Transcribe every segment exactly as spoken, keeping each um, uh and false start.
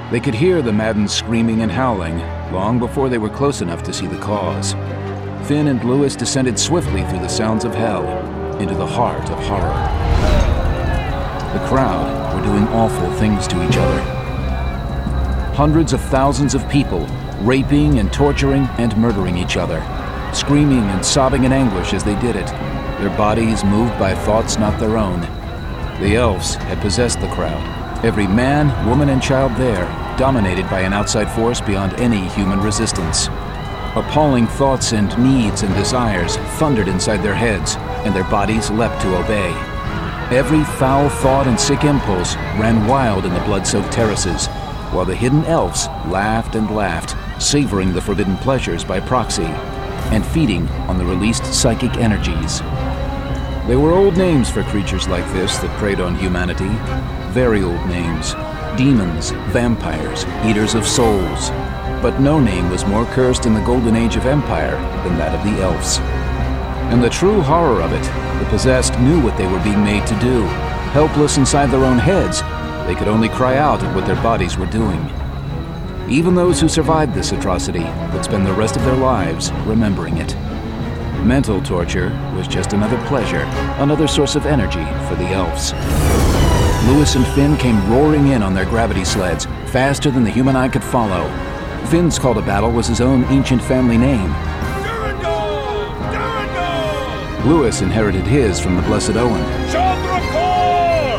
They could hear the maddened screaming and howling long before they were close enough to see the cause. Finn and Lewis descended swiftly through the sounds of hell into the heart of horror. The crowd were doing awful things to each other. Hundreds of thousands of people raping and torturing and murdering each other, screaming and sobbing in anguish as they did it, their bodies moved by thoughts not their own. The elves had possessed the crowd, every man, woman, and child there, dominated by an outside force beyond any human resistance. Appalling thoughts and needs and desires thundered inside their heads, and their bodies leapt to obey. Every foul thought and sick impulse ran wild in the blood-soaked terraces, while the hidden elves laughed and laughed, savoring the forbidden pleasures by proxy, and feeding on the released psychic energies. There were old names for creatures like this that preyed on humanity, very old names. Demons, vampires, eaters of souls. But no name was more cursed in the golden age of empire than that of the elves. And the true horror of it, the possessed knew what they were being made to do. Helpless inside their own heads, they could only cry out at what their bodies were doing. Even those who survived this atrocity would spend the rest of their lives remembering it. Mental torture was just another pleasure, another source of energy for the elves. Lewis and Finn came roaring in on their gravity sleds, faster than the human eye could follow. Finn's call to battle was his own ancient family name. Durandal! Durandal! Lewis inherited his from the Blessed Owen. Chandrakor!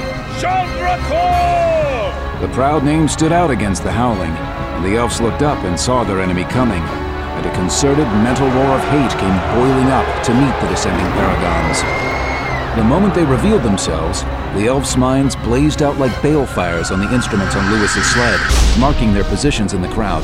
Chandrakor! The proud name stood out against the howling, and the elves looked up and saw their enemy coming, and a concerted mental roar of hate came boiling up to meet the descending paragons. The moment they revealed themselves, the elves' minds blazed out like balefires on the instruments on Lewis's sled, marking their positions in the crowd.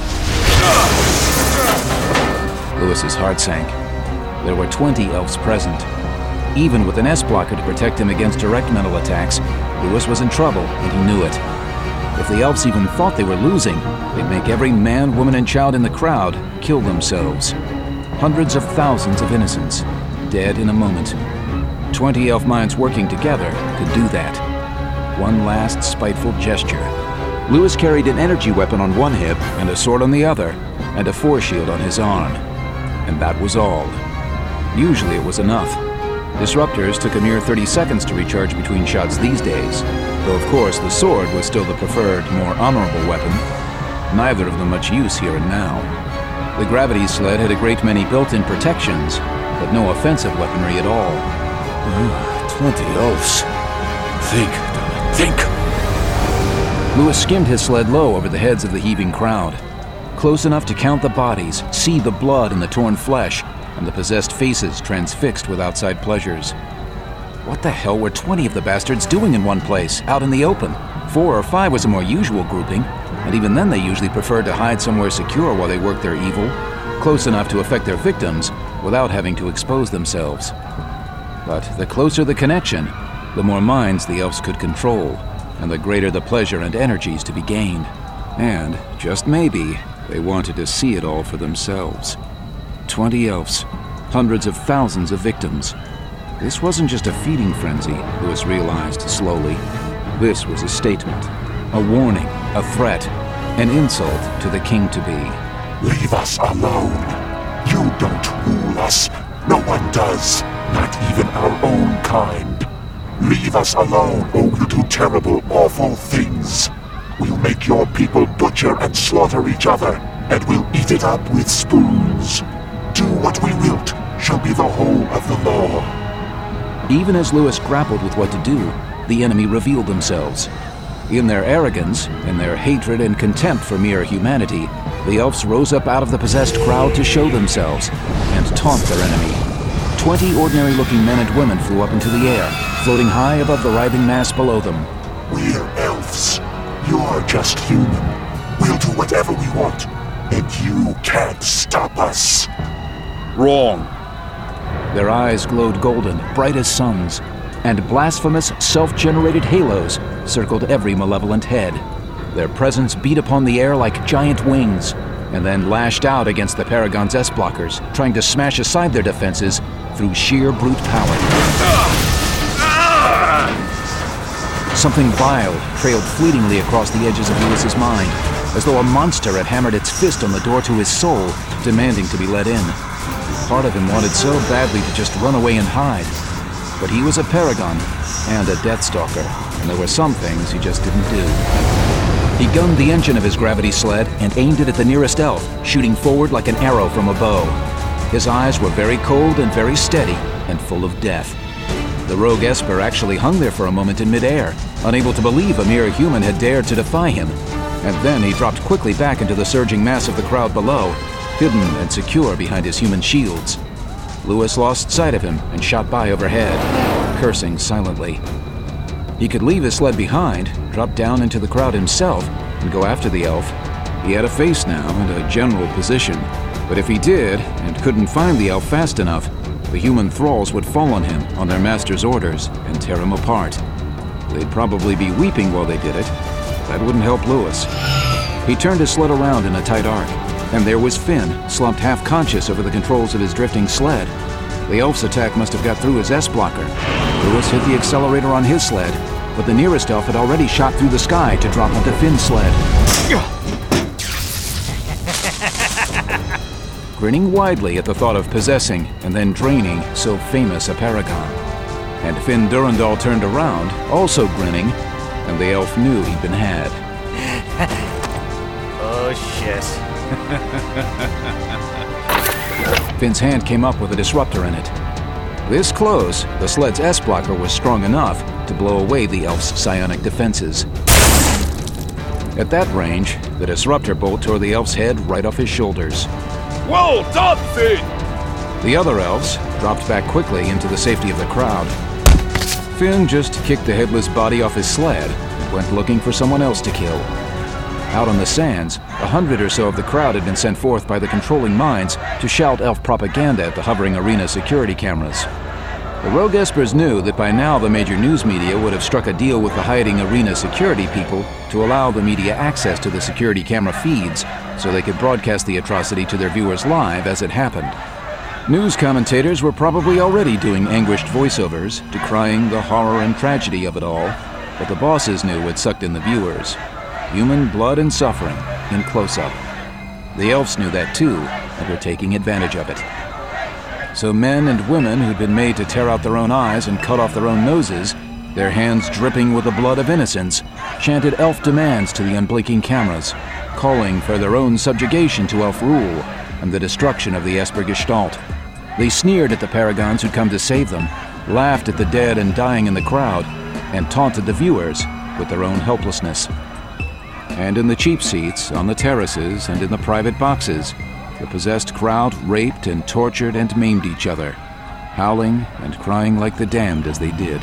Lewis's heart sank. There were twenty elves present. Even with an S-blocker to protect him against direct mental attacks, Lewis was in trouble, and he knew it. If the elves even thought they were losing, they'd make every man, woman, and child in the crowd kill themselves. Hundreds of thousands of innocents, dead in a moment. Twenty elf minds working together could do that. One last spiteful gesture. Lewis carried an energy weapon on one hip and a sword on the other, and a force shield on his arm. And that was all. Usually it was enough. Disruptors took a mere thirty seconds to recharge between shots these days, though of course the sword was still the preferred, more honorable weapon. Neither of them much use here and now. The gravity sled had a great many built-in protections, but no offensive weaponry at all. Twenty elves. Think, Donald, think! Lewis skimmed his sled low over the heads of the heaving crowd, close enough to count the bodies, see the blood and the torn flesh, and the possessed faces transfixed with outside pleasures. What the hell were twenty of the bastards doing in one place, out in the open? Four or five was a more usual grouping, and even then they usually preferred to hide somewhere secure while they worked their evil, close enough to affect their victims without having to expose themselves. But the closer the connection, the more minds the elves could control, and the greater the pleasure and energies to be gained. And, just maybe, they wanted to see it all for themselves. Twenty elves, hundreds of thousands of victims. This wasn't just a feeding frenzy, Lewis realized slowly. This was a statement, a warning, a threat, an insult to the king-to-be. Leave us alone. You don't rule us. No one does. Not even our own kind. Leave us alone, or we'll do terrible, awful things. We'll make your people butcher and slaughter each other, and we'll eat it up with spoons. Do what we wilt shall be the whole of the law. Even as Lewis grappled with what to do, the enemy revealed themselves. In their arrogance, in their hatred and contempt for mere humanity, the elves rose up out of the possessed crowd to show themselves and taunt their enemy. Twenty ordinary-looking men and women flew up into the air, floating high above the writhing mass below them. We're elves. You're just human. We'll do whatever we want, and you can't stop us. Wrong. Their eyes glowed golden, bright as suns, and blasphemous, self-generated halos circled every malevolent head. Their presence beat upon the air like giant wings, and then lashed out against the Paragon's S-blockers, trying to smash aside their defenses through sheer brute power. Something vile trailed fleetingly across the edges of Lewis's mind, as though a monster had hammered its fist on the door to his soul, demanding to be let in. Part of him wanted so badly to just run away and hide. But he was a Paragon and a Deathstalker, and there were some things he just didn't do. He gunned the engine of his gravity sled and aimed it at the nearest elf, shooting forward like an arrow from a bow. His eyes were very cold and very steady, and full of death. The rogue Esper actually hung there for a moment in midair, unable to believe a mere human had dared to defy him. And then he dropped quickly back into the surging mass of the crowd below, hidden and secure behind his human shields. Lewis lost sight of him and shot by overhead, cursing silently. He could leave his sled behind, drop down into the crowd himself, and go after the elf. He had a face now and a general position, but if he did and couldn't find the elf fast enough, the human thralls would fall on him on their master's orders and tear him apart. They'd probably be weeping while they did it. That wouldn't help Lewis. He turned his sled around in a tight arc, and there was Finn, slumped half-conscious over the controls of his drifting sled. The elf's attack must have got through his S-blocker. Lewis hit the accelerator on his sled, but the nearest elf had already shot through the sky to drop onto Finn's sled. Grinning widely at the thought of possessing and then draining so famous a Paragon. And Finn Durandal turned around, also grinning, and the elf knew he'd been had. Oh, shit. Finn's hand came up with a disruptor in it. This close, the sled's S-blocker was strong enough to blow away the elf's psionic defenses. At that range, the disruptor bolt tore the elf's head right off his shoulders. Well done, Finn! The other elves dropped back quickly into the safety of the crowd. Finn just kicked the headless body off his sled and went looking for someone else to kill. Out on the sands, a hundred or so of the crowd had been sent forth by the controlling minds to shout elf propaganda at the hovering arena security cameras. The rogue Espers knew that by now the major news media would have struck a deal with the hiding arena security people to allow the media access to the security camera feeds so they could broadcast the atrocity to their viewers live as it happened. News commentators were probably already doing anguished voiceovers, decrying the horror and tragedy of it all, but the bosses knew what sucked in the viewers. Human blood and suffering in close-up. The elves knew that too, and were taking advantage of it. So men and women who'd been made to tear out their own eyes and cut off their own noses, their hands dripping with the blood of innocents, chanted elf demands to the unblinking cameras, calling for their own subjugation to elf rule and the destruction of the Esper Gestalt. They sneered at the Paragons who'd come to save them, laughed at the dead and dying in the crowd, and taunted the viewers with their own helplessness. And in the cheap seats, on the terraces, and in the private boxes, the possessed crowd raped and tortured and maimed each other, howling and crying like the damned as they did.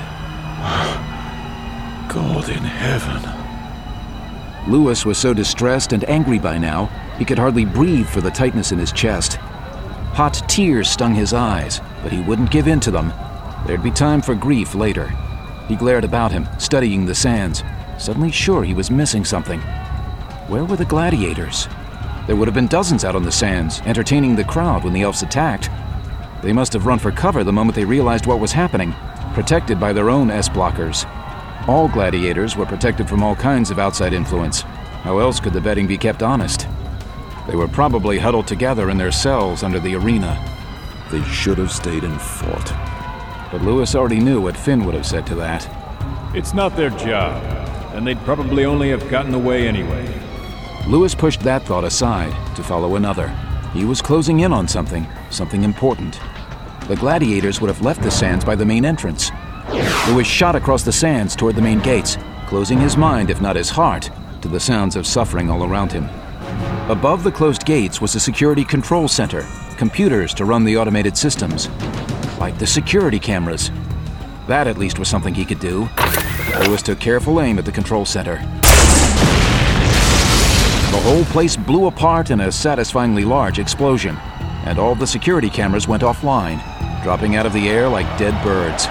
God in heaven. Lewis was so distressed and angry by now, he could hardly breathe for the tightness in his chest. Hot tears stung his eyes, but he wouldn't give in to them. There'd be time for grief later. He glared about him, studying the sands, suddenly sure he was missing something. Where were the gladiators? There would have been dozens out on the sands, entertaining the crowd when the elves attacked. They must have run for cover the moment they realized what was happening, protected by their own S-blockers. All gladiators were protected from all kinds of outside influence. How else could the betting be kept honest? They were probably huddled together in their cells under the arena. They should have stayed and fought. But Lewis already knew what Finn would have said to that. It's not their job, and they'd probably only have gotten away anyway. Lewis pushed that thought aside to follow another. He was closing in on something, something important. The gladiators would have left the sands by the main entrance. Lewis shot across the sands toward the main gates, closing his mind, if not his heart, to the sounds of suffering all around him. Above the closed gates was a security control center, computers to run the automated systems. Like the security cameras. That at least was something he could do. Lewis took careful aim at the control center. The whole place blew apart in a satisfyingly large explosion, and all the security cameras went offline, dropping out of the air like dead birds.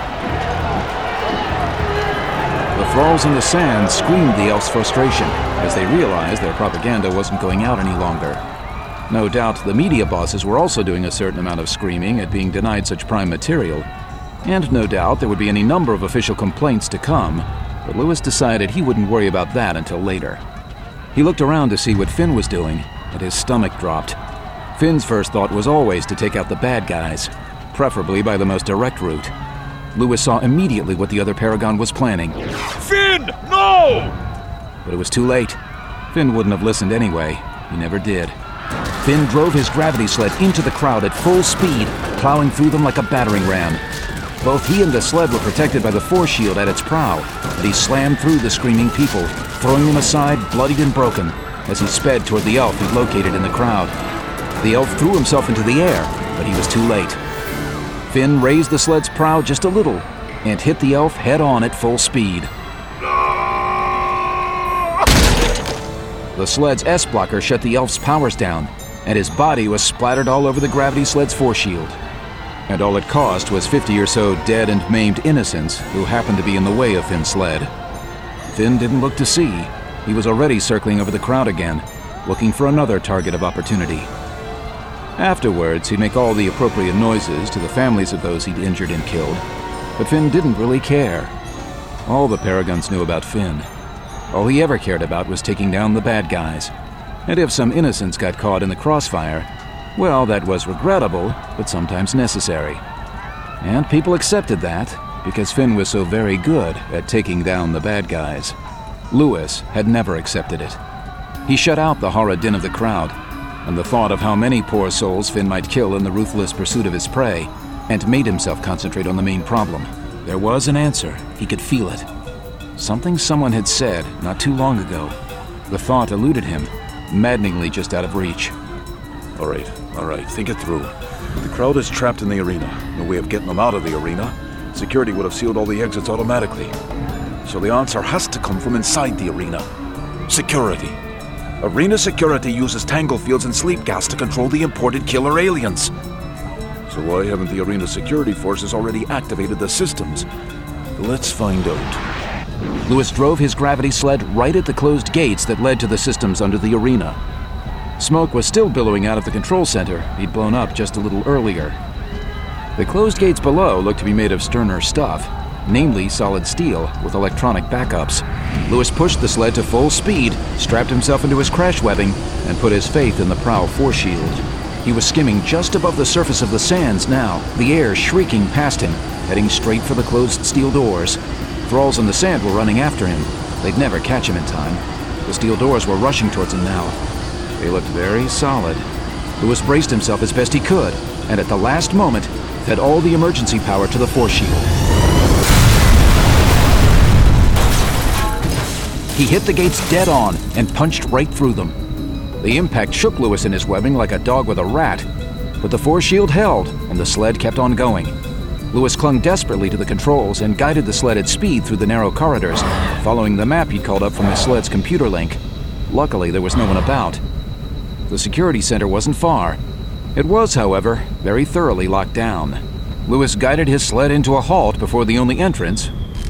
The thralls in the sand screamed the elves' frustration as they realized their propaganda wasn't going out any longer. No doubt the media bosses were also doing a certain amount of screaming at being denied such prime material, and no doubt there would be any number of official complaints to come, but Lewis decided he wouldn't worry about that until later. He looked around to see what Finn was doing, and his stomach dropped. Finn's first thought was always to take out the bad guys, preferably by the most direct route. Lewis saw immediately what the other Paragon was planning. Finn, no! But it was too late. Finn wouldn't have listened anyway. He never did. Finn drove his gravity sled into the crowd at full speed, plowing through them like a battering ram. Both he and the sled were protected by the force shield at its prow, and he slammed through the screaming people, throwing them aside, bloodied and broken, as he sped toward the elf he'd located in the crowd. The elf threw himself into the air, but he was too late. Finn raised the sled's prow just a little and hit the elf head-on at full speed. The sled's S-blocker shut the elf's powers down, and his body was splattered all over the gravity sled's force shield. And all it cost was fifty or so dead and maimed innocents who happened to be in the way of Finn's sled. Finn didn't look to see. He was already circling over the crowd again, looking for another target of opportunity. Afterwards, he'd make all the appropriate noises to the families of those he'd injured and killed, but Finn didn't really care. All the Paragons knew about Finn. All he ever cared about was taking down the bad guys. And if some innocents got caught in the crossfire, well, that was regrettable, but sometimes necessary. And people accepted that, because Finn was so very good at taking down the bad guys. Lewis had never accepted it. He shut out the horrid din of the crowd, and the thought of how many poor souls Finn might kill in the ruthless pursuit of his prey, and made himself concentrate on the main problem. There was an answer. He could feel it. Something someone had said not too long ago. The thought eluded him, maddeningly just out of reach. All right, all right, think it through. The crowd is trapped in the arena. No way of getting them out of the arena. Security would have sealed all the exits automatically. So the answer has to come from inside the arena. Security. Arena security uses tangle fields and sleep gas to control the imported killer aliens. So why haven't the arena security forces already activated the systems? Let's find out. Lewis drove his gravity sled right at the closed gates that led to the systems under the arena. Smoke was still billowing out of the control center he'd blown up just a little earlier. The closed gates below looked to be made of sterner stuff, namely solid steel with electronic backups. Lewis pushed the sled to full speed, strapped himself into his crash webbing, and put his faith in the prow force shield. He was skimming just above the surface of the sands now, the air shrieking past him, heading straight for the closed steel doors. Thralls in the sand were running after him. They'd never catch him in time. The steel doors were rushing towards him now. They looked very solid. Lewis braced himself as best he could, and at the last moment, fed all the emergency power to the force shield. He hit the gates dead on and punched right through them. The impact shook Lewis in his webbing like a dog with a rat, but the force shield held and the sled kept on going. Lewis clung desperately to the controls and guided the sled at speed through the narrow corridors, following the map he'd called up from his sled's computer link. Luckily, there was no one about. The security center wasn't far. It was, however, very thoroughly locked down. Lewis guided his sled into a halt before the only entrance,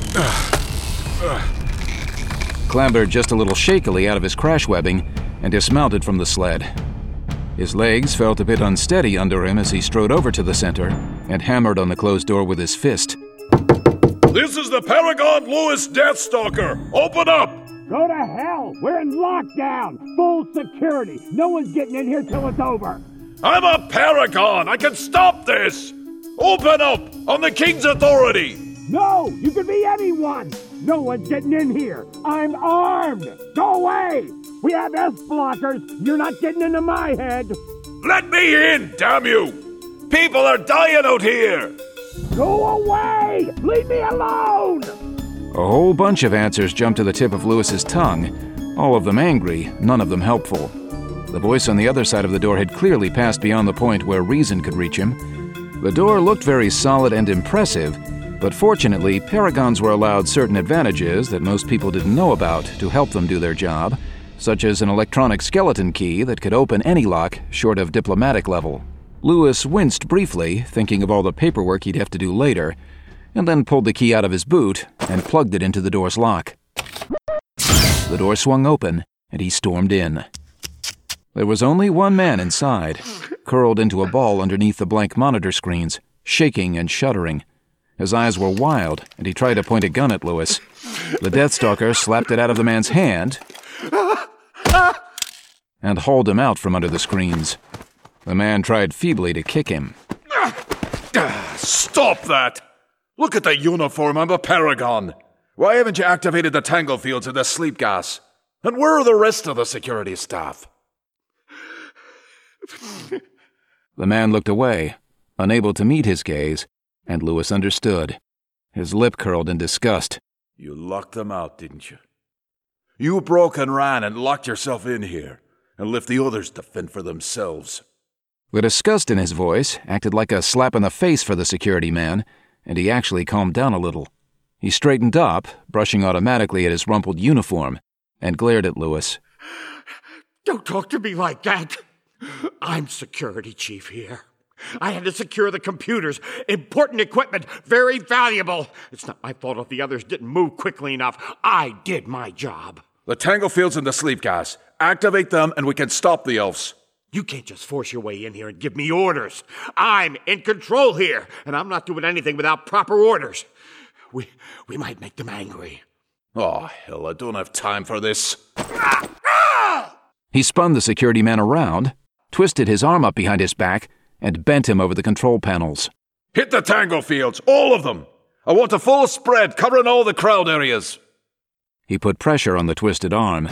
clambered just a little shakily out of his crash webbing, and dismounted from the sled. His legs felt a bit unsteady under him as he strode over to the center and hammered on the closed door with his fist. This is the Paragon Lewis Deathstalker! Open up! Go to hell! We're in lockdown! Full security! No one's getting in here till it's over! I'm a Paragon! I can stop this! Open up! On the King's authority! No! You could be anyone! No one's getting in here! I'm armed! Go away! We have S-blockers! You're not getting into my head! Let me in, damn you! People are dying out here! Go away! Leave me alone! A whole bunch of answers jumped to the tip of Lewis's tongue, all of them angry, none of them helpful. The voice on the other side of the door had clearly passed beyond the point where reason could reach him. The door looked very solid and impressive, but fortunately, Paragons were allowed certain advantages that most people didn't know about to help them do their job, such as an electronic skeleton key that could open any lock short of diplomatic level. Lewis winced briefly, thinking of all the paperwork he'd have to do later, and then pulled the key out of his boot and plugged it into the door's lock. The door swung open, and he stormed in. There was only one man inside, curled into a ball underneath the blank monitor screens, shaking and shuddering. His eyes were wild, and he tried to point a gun at Lewis. The Deathstalker slapped it out of the man's hand and hauled him out from under the screens. The man tried feebly to kick him. Stop that! Look at the uniform on the Paragon! Why haven't you activated the tangle fields and the sleep gas? And where are the rest of the security staff? The man looked away, unable to meet his gaze, and Lewis understood. His lip curled in disgust. You locked them out, didn't you? You broke and ran and locked yourself in here, and left the others to fend for themselves. The disgust in his voice acted like a slap in the face for the security man, and he actually calmed down a little. He straightened up, brushing automatically at his rumpled uniform, and glared at Lewis. Don't talk to me like that. I'm security chief here. I had to secure the computers. Important equipment, very valuable. It's not my fault if the others didn't move quickly enough. I did my job. The tangle fields and the sleep gas. Activate them and we can stop the elves. You can't just force your way in here and give me orders. I'm in control here, and I'm not doing anything without proper orders. We we might make them angry. Oh, hell, I don't have time for this. He spun the security man around, twisted his arm up behind his back, and bent him over the control panels. Hit the tangle fields, all of them! I want a full spread covering all the crowd areas. He put pressure on the twisted arm.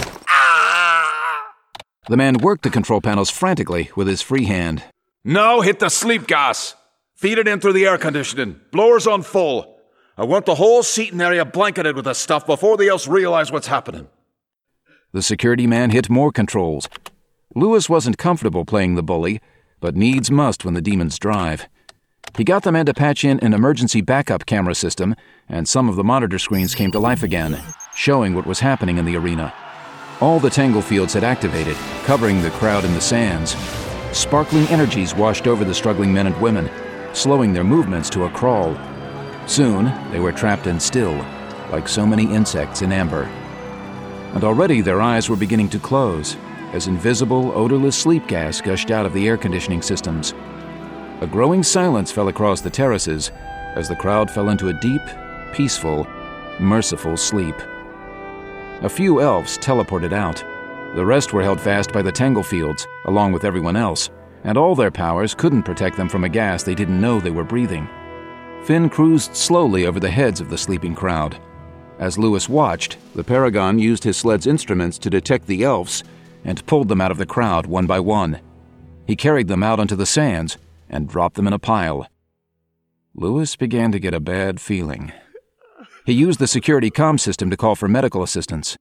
The man worked the control panels frantically with his free hand. Now hit the sleep gas. Feed it in through the air conditioning. Blowers on full. I want the whole seating area blanketed with the stuff before the elves realize what's happening. The security man hit more controls. Lewis wasn't comfortable playing the bully, but needs must when the demons drive. He got the man to patch in an emergency backup camera system, and some of the monitor screens came to life again, showing what was happening in the arena. All the tangle fields had activated, covering the crowd in the sands. Sparkling energies washed over the struggling men and women, slowing their movements to a crawl. Soon, they were trapped and still, like so many insects in amber. And already their eyes were beginning to close, as invisible, odorless sleep gas gushed out of the air conditioning systems. A growing silence fell across the terraces as the crowd fell into a deep, peaceful, merciful sleep. A few elves teleported out. The rest were held fast by the tangle fields, along with everyone else, and all their powers couldn't protect them from a gas they didn't know they were breathing. Finn cruised slowly over the heads of the sleeping crowd. As Lewis watched, the Paragon used his sled's instruments to detect the elves and pulled them out of the crowd one by one. He carried them out onto the sands and dropped them in a pile. Lewis began to get a bad feeling. He used the security comm system to call for medical assistance.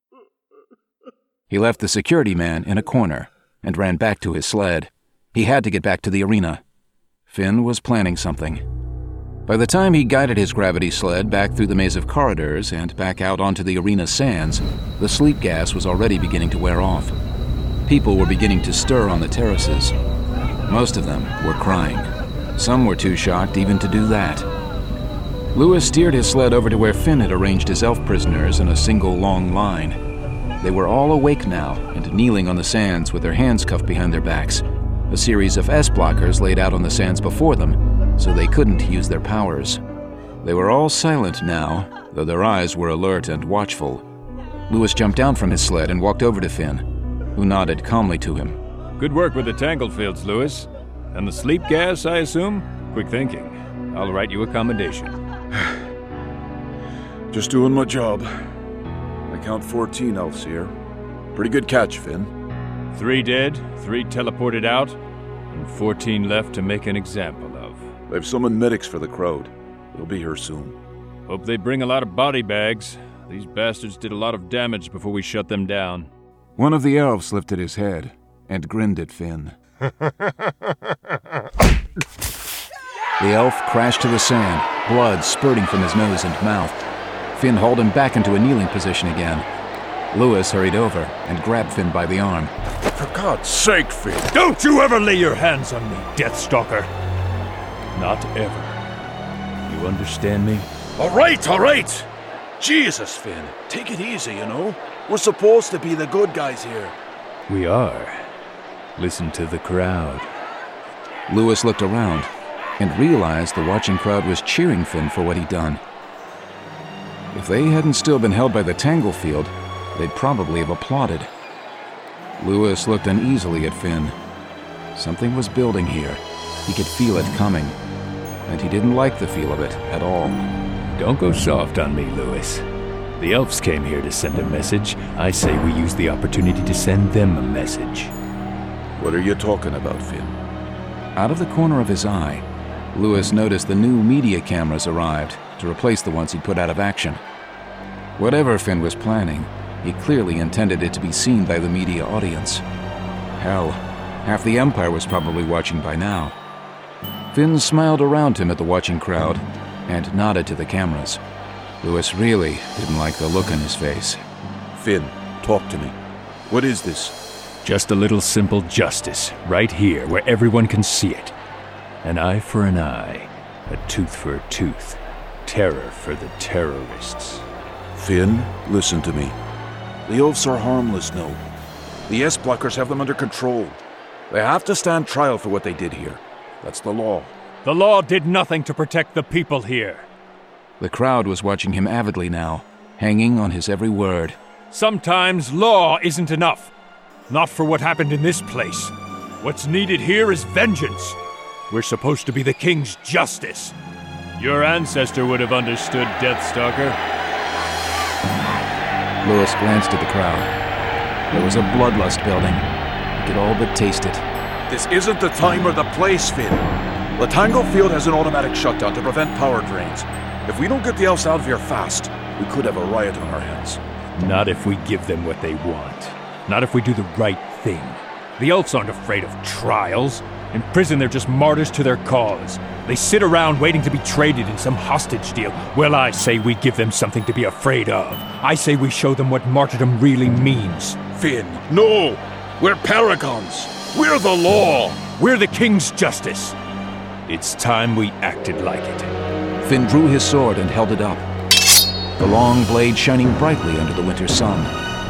He left the security man in a corner and ran back to his sled. He had to get back to the arena. Finn was planning something. By the time he guided his gravity sled back through the maze of corridors and back out onto the arena sands, the sleep gas was already beginning to wear off. People were beginning to stir on the terraces. Most of them were crying. Some were too shocked even to do that. Lewis steered his sled over to where Finn had arranged his elf prisoners in a single long line. They were all awake now and kneeling on the sands with their hands cuffed behind their backs, a series of S-blockers laid out on the sands before them, so they couldn't use their powers. They were all silent now, though their eyes were alert and watchful. Lewis jumped down from his sled and walked over to Finn, who nodded calmly to him. Good work with the tangle fields, Lewis. And the sleep gas, I assume? Quick thinking. I'll write you a commendation. Just doing my job. I count fourteen elves here. Pretty good catch, Finn. Three dead, three teleported out, and fourteen left to make an example of. They've summoned medics for the crowd. They'll be here soon. Hope they bring a lot of body bags. These bastards did a lot of damage before we shut them down. One of the elves lifted his head and grinned at Finn. The elf crashed to the sand, blood spurting from his nose and mouth. Finn hauled him back into a kneeling position again. Lewis hurried over and grabbed Finn by the arm. For God's sake, Finn! Don't you ever lay your hands on me, Deathstalker! Not ever. You understand me? All right, all right! Jesus, Finn, take it easy, you know? We're supposed to be the good guys here. We are. Listen to the crowd. Lewis looked around. and realized the watching crowd was cheering Finn for what he'd done. If they hadn't still been held by the Tanglefield, they'd probably have applauded. Lewis looked uneasily at Finn. Something was building here. He could feel it coming, and he didn't like the feel of it at all. Don't go soft on me, Lewis. The elves came here to send a message. I say we use the opportunity to send them a message. What are you talking about, Finn? Out of the corner of his eye, Lewis noticed the new media cameras arrived to replace the ones he'd put out of action. Whatever Finn was planning, he clearly intended it to be seen by the media audience. Hell, half the Empire was probably watching by now. Finn smiled around him at the watching crowd and nodded to the cameras. Lewis really didn't like the look on his face. Finn, talk to me. What is this? Just a little simple justice, right here, where everyone can see it. An eye for an eye, a tooth for a tooth, terror for the terrorists. Finn, listen to me. The elves are harmless now. The S-blockers have them under control. They have to stand trial for what they did here. That's the law. The law did nothing to protect the people here. The crowd was watching him avidly now, hanging on his every word. Sometimes law isn't enough. Not for what happened in this place. What's needed here is vengeance. We're supposed to be the king's justice. Your ancestor would have understood, Deathstalker. Lewis glanced at the crowd. There was a bloodlust building. He could all but taste it. This isn't the time or the place, Finn. The Tanglefield has an automatic shutdown to prevent power drains. If we don't get the elves out of here fast, we could have a riot on our hands. Not if we give them what they want. Not if we do the right thing. The elves aren't afraid of trials. In prison, they're just martyrs to their cause. They sit around waiting to be traded in some hostage deal. Well, I say we give them something to be afraid of. I say we show them what martyrdom really means. Finn, no! We're paragons! We're the law! We're the king's justice. It's time we acted like it. Finn drew his sword and held it up, the long blade shining brightly under the winter sun.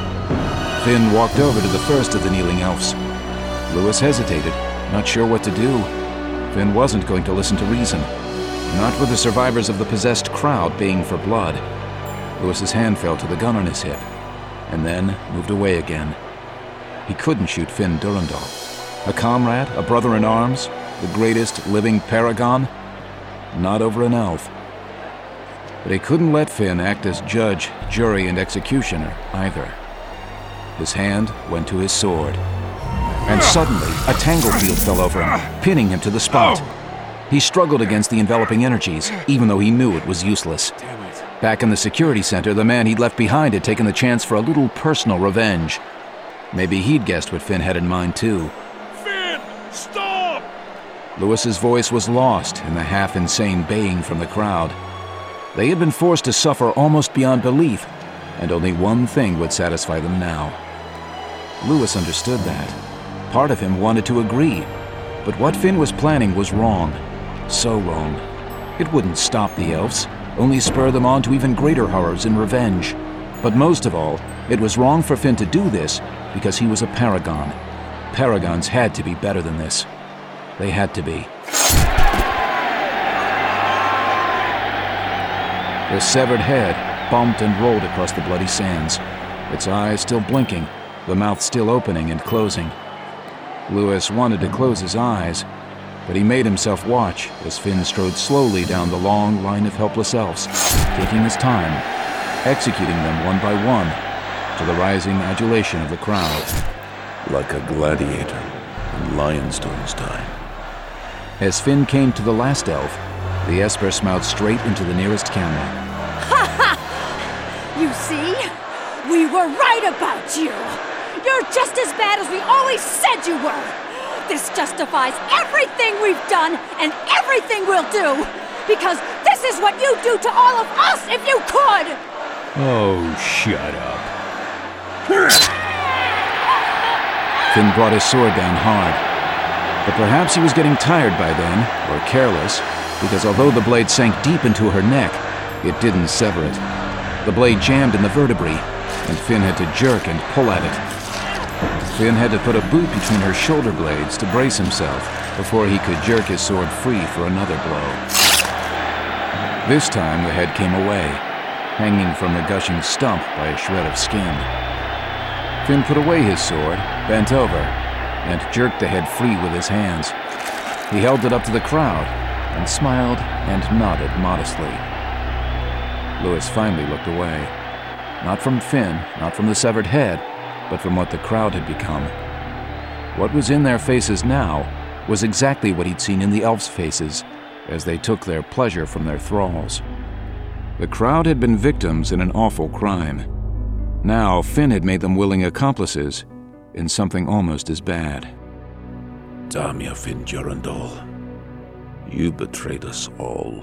Finn walked over to the first of the kneeling elves. Lewis hesitated, not sure what to do. Finn wasn't going to listen to reason, not with the survivors of the possessed crowd baying for blood. Lewis's hand fell to the gun on his hip, and then moved away again. He couldn't shoot Finn Durandal. A comrade, a brother in arms, the greatest living paragon? Not over an elf. But he couldn't let Finn act as judge, jury, and executioner either. His hand went to his sword. And suddenly, a Tanglefield fell over him, pinning him to the spot. He struggled against the enveloping energies, even though he knew it was useless. Back in the security center, the man he'd left behind had taken the chance for a little personal revenge. Maybe he'd guessed what Finn had in mind, too. Finn, stop! Lewis's voice was lost in the half-insane baying from the crowd. They had been forced to suffer almost beyond belief, and only one thing would satisfy them now. Lewis understood that. Part of him wanted to agree, but what Finn was planning was wrong. So wrong. It wouldn't stop the elves, only spur them on to even greater horrors and revenge. But most of all, it was wrong for Finn to do this because he was a paragon. Paragons had to be better than this. They had to be. The severed head bumped and rolled across the bloody sands, its eyes still blinking, the mouth still opening and closing. Lewis wanted to close his eyes, but he made himself watch as Finn strode slowly down the long line of helpless elves, taking his time, executing them one by one, to the rising adulation of the crowd. Like a gladiator in Lionstone's time. As Finn came to the last elf, the Esper smiled straight into the nearest camera. Ha ha! You see? We were right about you! You're just as bad as we always said you were! This justifies everything we've done and everything we'll do! Because this is what you'd do to all of us if you could! Oh, shut up. Finn brought his sword down hard. But perhaps he was getting tired by then, or careless, because although the blade sank deep into her neck, it didn't sever it. The blade jammed in the vertebrae, and Finn had to jerk and pull at it. Finn had to put a boot between her shoulder blades to brace himself before he could jerk his sword free for another blow. This time the head came away, hanging from the gushing stump by a shred of skin. Finn put away his sword, bent over, and jerked the head free with his hands. He held it up to the crowd and smiled and nodded modestly. Louis finally looked away. Not from Finn, not from the severed head, but from what the crowd had become. What was in their faces now was exactly what he'd seen in the elves' faces as they took their pleasure from their thralls. The crowd had been victims in an awful crime. Now Finn had made them willing accomplices in something almost as bad. Damn you, Finn Durendal. You betrayed us all.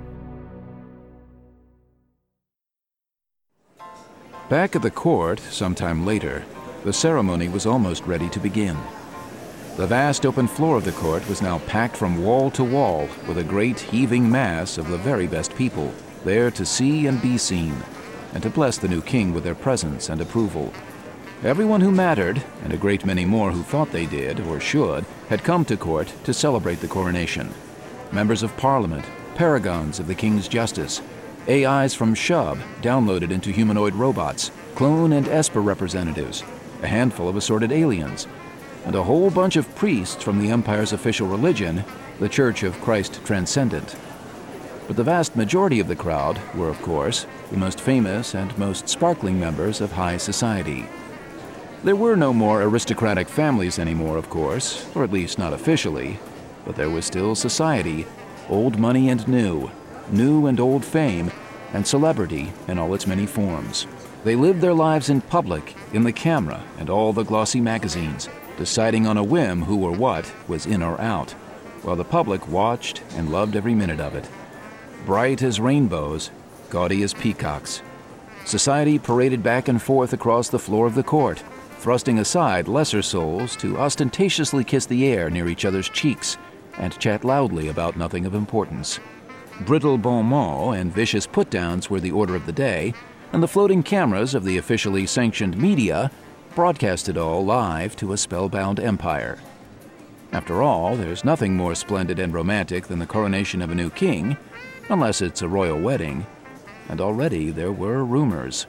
Back at the court, sometime later, the ceremony was almost ready to begin. The vast open floor of the court was now packed from wall to wall with a great heaving mass of the very best people, there to see and be seen, and to bless the new king with their presence and approval. Everyone who mattered, and a great many more who thought they did, or should, had come to court to celebrate the coronation. Members of Parliament, paragons of the king's justice, A Is from Shub downloaded into humanoid robots, clone and Esper representatives, a handful of assorted aliens, and a whole bunch of priests from the Empire's official religion, the Church of Christ Transcendent. But the vast majority of the crowd were, of course, the most famous and most sparkling members of high society. There were no more aristocratic families anymore, of course, or at least not officially, but there was still society, old money and new, new and old fame, and celebrity in all its many forms. They lived their lives in public, in the camera, and all the glossy magazines, deciding on a whim who or what was in or out, while the public watched and loved every minute of it. Bright as rainbows, gaudy as peacocks, society paraded back and forth across the floor of the court, thrusting aside lesser souls to ostentatiously kiss the air near each other's cheeks and chat loudly about nothing of importance. Brittle bon mots and vicious put-downs were the order of the day, and the floating cameras of the officially sanctioned media broadcast it all live to a spellbound empire. After all, there's nothing more splendid and romantic than the coronation of a new king, unless it's a royal wedding, and already there were rumors.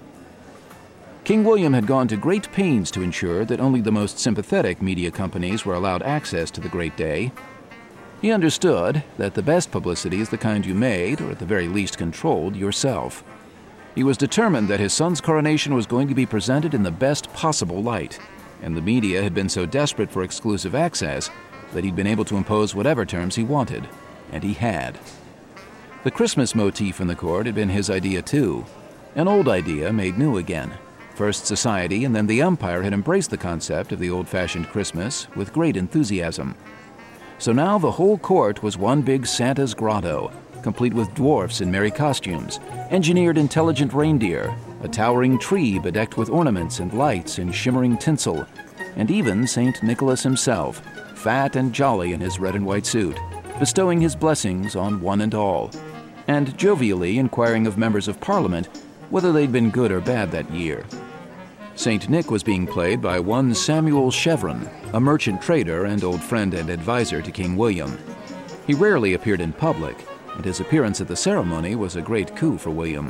King William had gone to great pains to ensure that only the most sympathetic media companies were allowed access to the great day. He understood that the best publicity is the kind you made, or at the very least controlled, yourself. He was determined that his son's coronation was going to be presented in the best possible light, and the media had been so desperate for exclusive access that he'd been able to impose whatever terms he wanted, and he had. The Christmas motif in the court had been his idea too, an old idea made new again. First society and then the Empire had embraced the concept of the old-fashioned Christmas with great enthusiasm. So now the whole court was one big Santa's grotto, complete with dwarfs in merry costumes, engineered intelligent reindeer, a towering tree bedecked with ornaments and lights and shimmering tinsel, and even Saint Nicholas himself, fat and jolly in his red and white suit, bestowing his blessings on one and all, and jovially inquiring of members of Parliament whether they'd been good or bad that year. Saint Nick was being played by one Samuel Chevron, a merchant trader and old friend and advisor to King William. He rarely appeared in public, and his appearance at the ceremony was a great coup for William.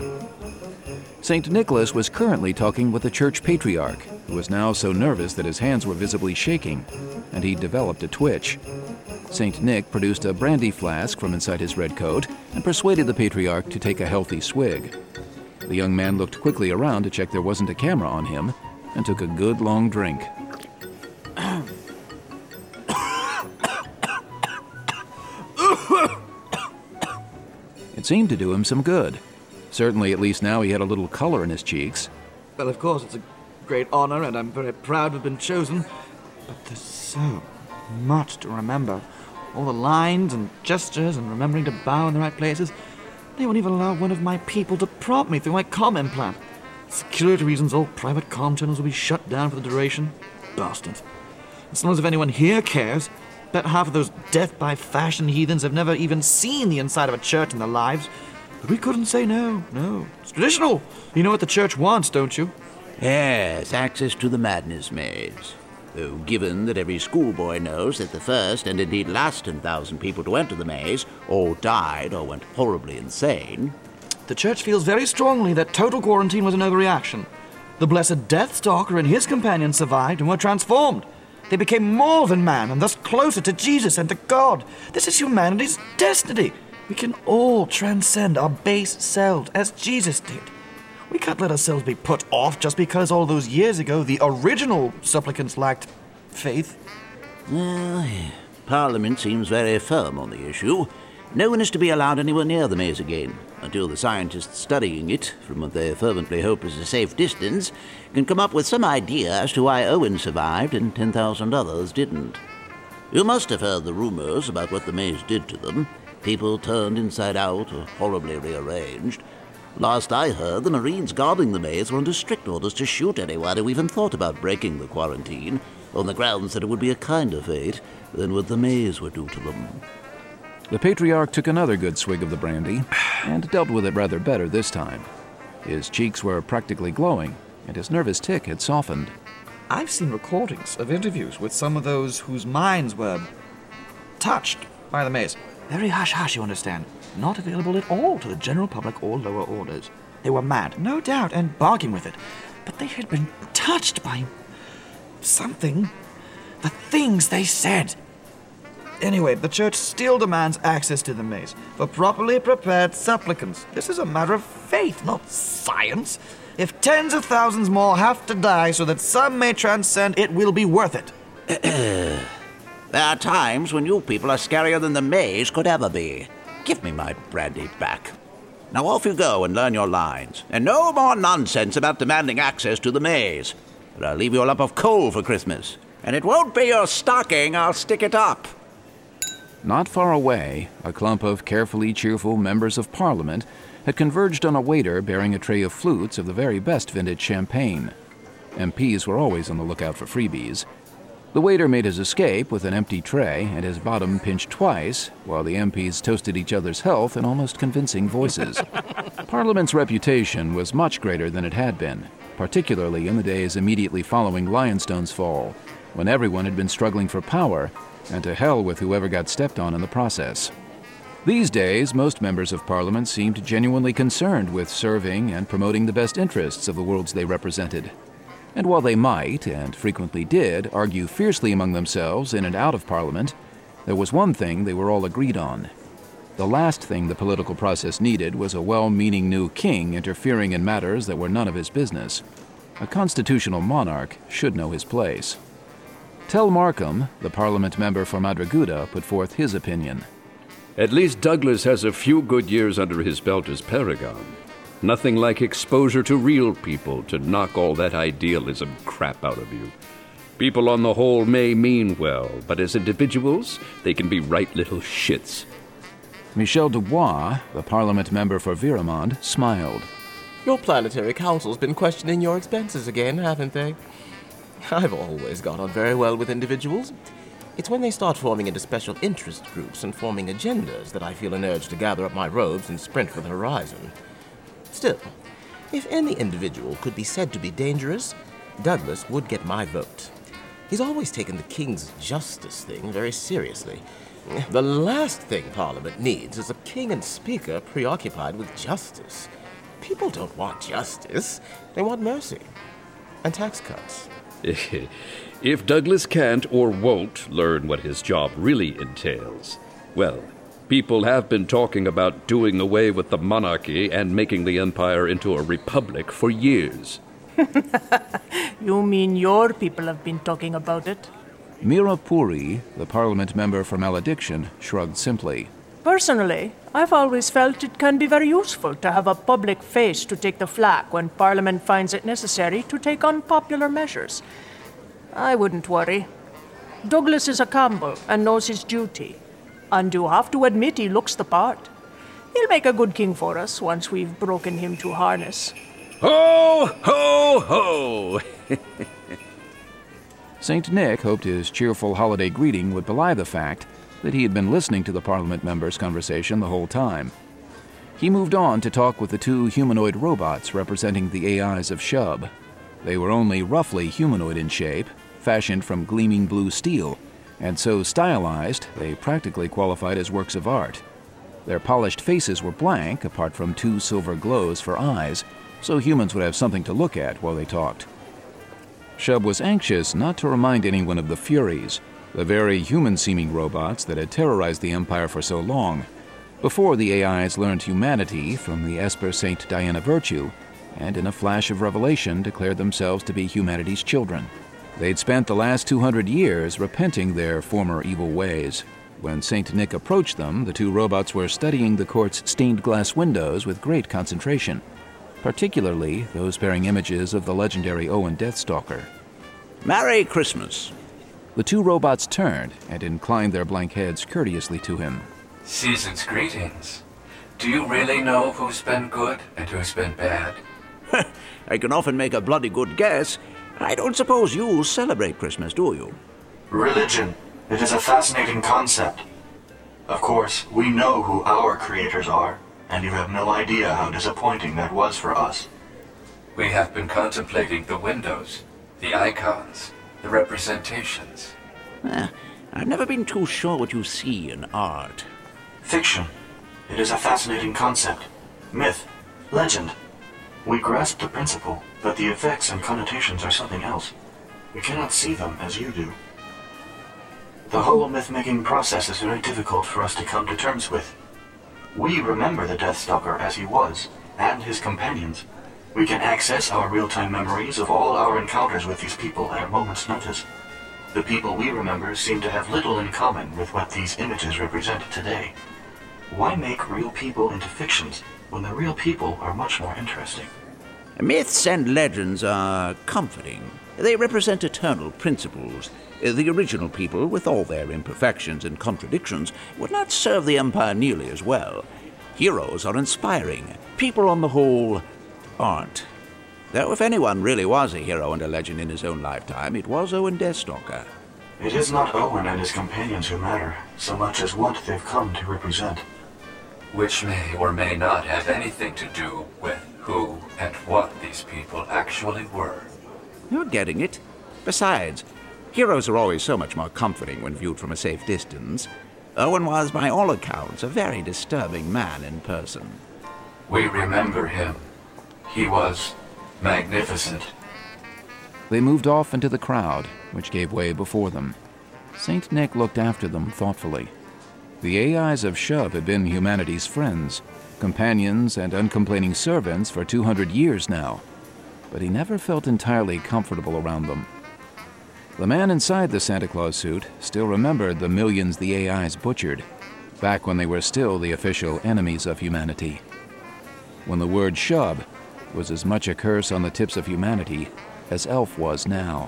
Saint Nicholas was currently talking with the church patriarch, who was now so nervous that his hands were visibly shaking, and he developed a twitch. Saint Nick produced a brandy flask from inside his red coat and persuaded the patriarch to take a healthy swig. The young man looked quickly around to check there wasn't a camera on him and took a good long drink. It seemed to do him some good. Certainly, at least now he had a little color in his cheeks. Well, of course, it's a great honor, and I'm very proud to have been chosen. But there's so much to remember. All the lines and gestures and remembering to bow in the right places. They won't even allow one of my people to prompt me through my comm implant. Security reasons, all private comm channels will be shut down for the duration. Bastards. As long as if anyone here cares, bet half of those death-by-fashion heathens have never even seen the inside of a church in their lives. But we couldn't say no, no. It's traditional. You know what the church wants, don't you? Yes, access to the madness maze. Though given that every schoolboy knows that the first and indeed last ten thousand people to enter the maze all died or went horribly insane. The Church feels very strongly that total quarantine was an overreaction. The blessed Deathstalker and his companions survived and were transformed. They became more than man and thus closer to Jesus and to God. This is humanity's destiny. We can all transcend our base selves as Jesus did. We can't let ourselves be put off just because all those years ago the original supplicants lacked faith. Well, Parliament seems very firm on the issue. No one is to be allowed anywhere near the maze again, until the scientists studying it, from what they fervently hope is a safe distance, can come up with some idea as to why Owen survived and ten thousand others didn't. You must have heard the rumors about what the maze did to them. People turned inside out or horribly rearranged. Last I heard, the Marines guarding the maze were under strict orders to shoot anyone who even thought about breaking the quarantine, on the grounds that it would be a kinder fate than what the maze would do to them. The Patriarch took another good swig of the brandy, and dealt with it rather better this time. His cheeks were practically glowing, and his nervous tic had softened. I've seen recordings of interviews with some of those whose minds were touched by the maze. Very hush-hush, you understand. Not available at all to the general public or lower orders. They were mad, no doubt, and barking with it. But they had been touched by something. The things they said. Anyway, the Church still demands access to the maze for properly prepared supplicants. This is a matter of faith, not science. If tens of thousands more have to die so that some may transcend, it will be worth it. There are times when you people are scarier than the maze could ever be. Give me my brandy back. Now off you go and learn your lines. And no more nonsense about demanding access to the maze. Or I'll leave you a lump of coal for Christmas. And it won't be your stocking, I'll stick it up. Not far away, a clump of carefully cheerful members of Parliament had converged on a waiter bearing a tray of flutes of the very best vintage champagne. M Ps were always on the lookout for freebies. The waiter made his escape with an empty tray and his bottom pinched twice, while the M Ps toasted each other's health in almost convincing voices. Parliament's reputation was much greater than it had been, particularly in the days immediately following Lionstone's fall, when everyone had been struggling for power, and to hell with whoever got stepped on in the process. These days, most members of Parliament seemed genuinely concerned with serving and promoting the best interests of the worlds they represented. And while they might, and frequently did, argue fiercely among themselves in and out of Parliament, there was one thing they were all agreed on. The last thing the political process needed was a well-meaning new king interfering in matters that were none of his business. A constitutional monarch should know his place. Tel Markham, the Parliament member for Madraguda, put forth his opinion. At least Douglas has a few good years under his belt as Paragon. Nothing like exposure to real people to knock all that idealism crap out of you. People on the whole may mean well, but as individuals, they can be right little shits. Michel Dubois, the Parliament member for Viramond, smiled. Your planetary council's been questioning your expenses again, haven't they? I've always got on very well with individuals. It's when they start forming into special interest groups and forming agendas that I feel an urge to gather up my robes and sprint for the horizon. Still, if any individual could be said to be dangerous, Douglas would get my vote. He's always taken the King's justice thing very seriously. The last thing Parliament needs is a king and speaker preoccupied with justice. People don't want justice. They want mercy. And tax cuts. If Douglas can't or won't learn what his job really entails, well, people have been talking about doing away with the monarchy and making the empire into a republic for years. You mean your people have been talking about it? Mira Puri, the Parliament member for Malediction, shrugged simply. Personally, I've always felt it can be very useful to have a public face to take the flak when Parliament finds it necessary to take unpopular measures. I wouldn't worry. Douglas is a Campbell and knows his duty. And you have to admit he looks the part. He'll make a good king for us once we've broken him to harness. Ho, ho, ho! Saint Nick hoped his cheerful holiday greeting would belie the fact that he had been listening to the Parliament members' conversation the whole time. He moved on to talk with the two humanoid robots representing the A Is of Shub. They were only roughly humanoid in shape, fashioned from gleaming blue steel, and so stylized they practically qualified as works of art. Their polished faces were blank, apart from two silver glows for eyes, so humans would have something to look at while they talked. Shub was anxious not to remind anyone of the Furies, the very human-seeming robots that had terrorized the Empire for so long, before the A Is learned humanity from the Esper Saint Diana Virtue, and in a flash of revelation declared themselves to be humanity's children. They'd spent the last two hundred years repenting their former evil ways. When Saint Nick approached them, the two robots were studying the court's stained glass windows with great concentration, particularly those bearing images of the legendary Owen Deathstalker. Merry Christmas! The two robots turned and inclined their blank heads courteously to him. Season's greetings. Do you really know who's been good and who's been bad? I can often make a bloody good guess. I don't suppose you celebrate Christmas, do you? Religion. It is a fascinating concept. Of course, we know who our creators are, and you have no idea how disappointing that was for us. We have been contemplating the windows, the icons, the representations. Eh, I've never been too sure what you see in art. Fiction. It is a fascinating concept. Myth. Legend. We grasp the principle, but the effects and connotations are something else. We cannot see them as you do. The whole myth-making process is very difficult for us to come to terms with. We remember the Deathstalker as he was, and his companions. We can access our real-time memories of all our encounters with these people at a moment's notice. The people we remember seem to have little in common with what these images represent today. Why make real people into fictions when the real people are much more interesting? Myths and legends are comforting. They represent eternal principles. The original people, with all their imperfections and contradictions, would not serve the Empire nearly as well. Heroes are inspiring. People, on the whole, aren't. Though if anyone really was a hero and a legend in his own lifetime, it was Owen Deathstalker. It is not Owen and his companions who matter, so much as what they've come to represent. Which may or may not have anything to do with who and what these people actually were. You're getting it. Besides, heroes are always so much more comforting when viewed from a safe distance. Owen was, by all accounts, a very disturbing man in person. We remember him. He was magnificent. They moved off into the crowd, which gave way before them. Saint Nick looked after them thoughtfully. The A Is of Shub had been humanity's friends, companions, and uncomplaining servants for two hundred years now, but he never felt entirely comfortable around them. The man inside the Santa Claus suit still remembered the millions the A Is butchered, back when they were still the official enemies of humanity. When the word Shub was as much a curse on the tips of humanity as Elf was now.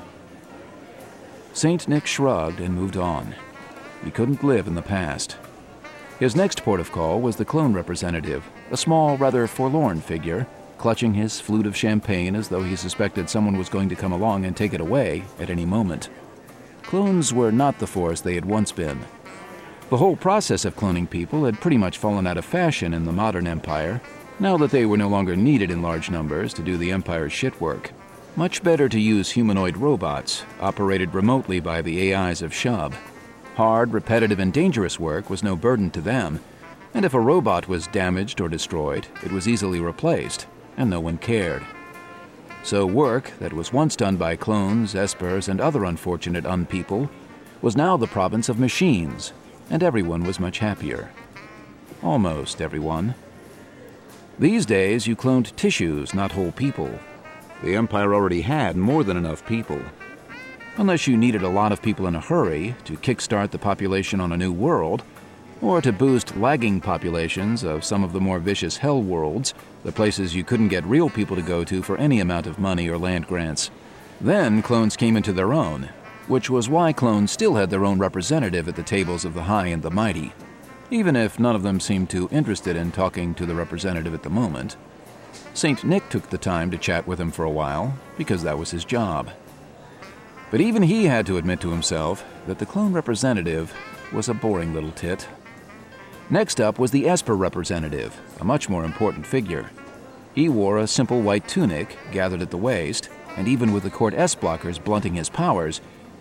Saint Nick shrugged and moved on. He couldn't live in the past. His next port of call was the clone representative, a small, rather forlorn figure, clutching his flute of champagne as though he suspected someone was going to come along and take it away at any moment. Clones were not the force they had once been. The whole process of cloning people had pretty much fallen out of fashion in the modern Empire, now that they were no longer needed in large numbers to do the Empire's shit work. Much better to use humanoid robots, operated remotely by the A Is of Shub. Hard, repetitive, and dangerous work was no burden to them, and if a robot was damaged or destroyed, it was easily replaced, and no one cared. So work that was once done by clones, espers, and other unfortunate unpeople was now the province of machines, and everyone was much happier. Almost everyone. These days, you cloned tissues, not whole people. The Empire already had more than enough people. Unless you needed a lot of people in a hurry to kickstart the population on a new world, or to boost lagging populations of some of the more vicious hell worlds, the places you couldn't get real people to go to for any amount of money or land grants. Then clones came into their own, which was why clones still had their own representative at the tables of the high and the mighty, even if none of them seemed too interested in talking to the representative at the moment. Saint Nick took the time to chat with him for a while, because that was his job. But even he had to admit to himself that the clone representative was a boring little tit. Next up was the Esper representative, a much more important figure. He wore a simple white tunic, gathered at the waist, and even with the court S-blockers blunting his powers,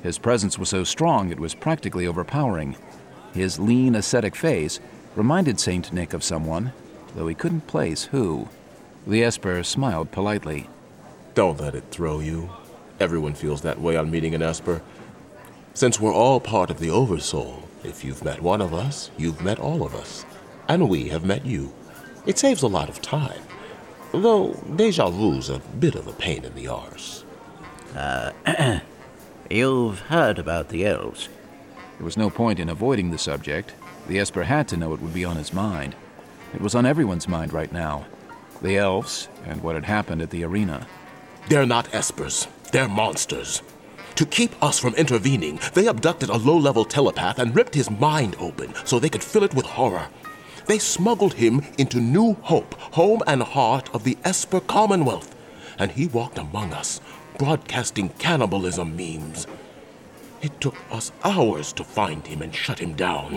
His presence was so strong it was practically overpowering. His lean, ascetic face reminded Saint Nick of someone, though he couldn't place who. The Esper smiled politely. Don't let it throw you. Everyone feels that way on meeting an Esper. Since we're all part of the Oversoul, if you've met one of us, you've met all of us. And we have met you. It saves a lot of time. Though deja vu's a bit of a pain in the arse. Uh, you've heard about the elves. There was no point in avoiding the subject. The Esper had to know it would be on his mind. It was on everyone's mind right now. The elves, and what had happened at the arena. They're not Espers. They're monsters. To keep us from intervening, they abducted a low-level telepath and ripped his mind open so they could fill it with horror. They smuggled him into New Hope, home and heart of the Esper Commonwealth, and he walked among us, broadcasting cannibalism memes. It took us hours to find him and shut him down.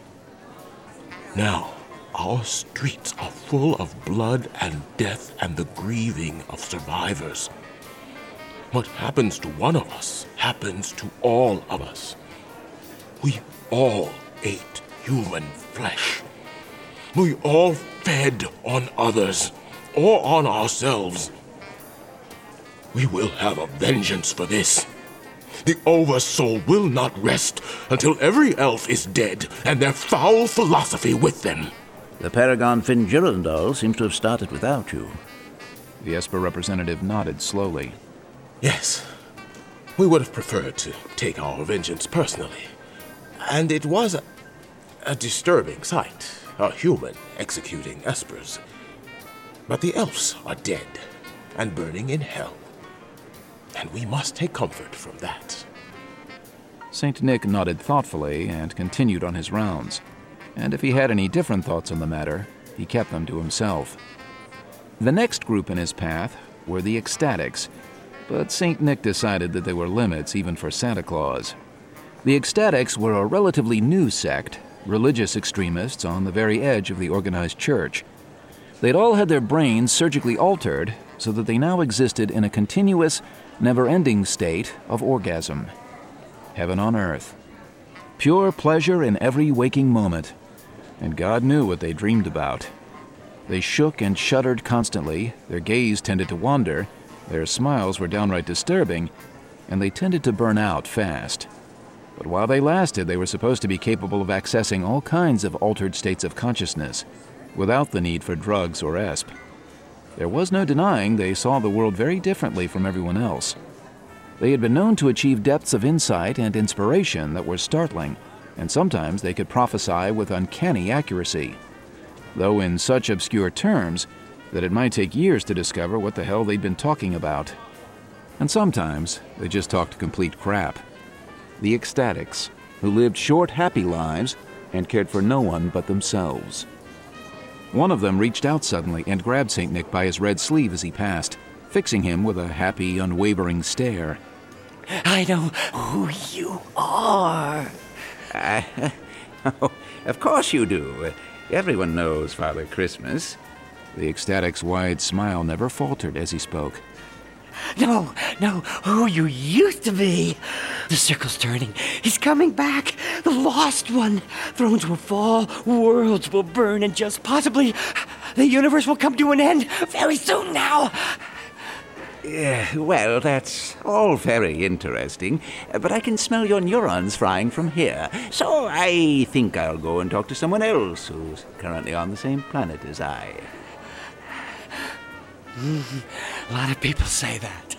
Now, our streets are full of blood and death and the grieving of survivors. What happens to one of us happens to all of us. We all ate human flesh. We all fed on others, or on ourselves. We will have a vengeance for this. The Oversoul will not rest until every elf is dead, and their foul philosophy with them. The Paragon Finn Durandal seems to have started without you. The Esper representative nodded slowly. Yes. We would have preferred to take our vengeance personally. And it was a, a disturbing sight, a human executing Espers. But the elves are dead and burning in hell. And we must take comfort from that. Saint Nick nodded thoughtfully and continued on his rounds. And if he had any different thoughts on the matter, he kept them to himself. The next group in his path were the Ecstatics, but Saint Nick decided that there were limits even for Santa Claus. The Ecstatics were a relatively new sect, religious extremists on the very edge of the organized church. They'd all had their brains surgically altered so that they now existed in a continuous, never-ending state of orgasm. Heaven on earth. Pure pleasure in every waking moment. And God knew what they dreamed about. They shook and shuddered constantly, their gaze tended to wander, their smiles were downright disturbing, and they tended to burn out fast. But while they lasted, they were supposed to be capable of accessing all kinds of altered states of consciousness, without the need for drugs or E S P. There was no denying they saw the world very differently from everyone else. They had been known to achieve depths of insight and inspiration that were startling, and sometimes they could prophesy with uncanny accuracy, though in such obscure terms that it might take years to discover what the hell they'd been talking about. And sometimes they just talked complete crap. The Ecstatics, who lived short, happy lives and cared for no one but themselves. One of them reached out suddenly and grabbed Saint Nick by his red sleeve as he passed, fixing him with a happy, unwavering stare. I know who you are. Uh, oh, of course you do. Everyone knows Father Christmas. The Ecstatic's wide smile never faltered as he spoke. No, no, who you used to be. The circle's turning. He's coming back. The lost one. Thrones will fall, worlds will burn, and just possibly the universe will come to an end very soon now. Uh, well, that's all very interesting, but I can smell your neurons frying from here, so I think I'll go and talk to someone else who's currently on the same planet as I. A lot of people say that.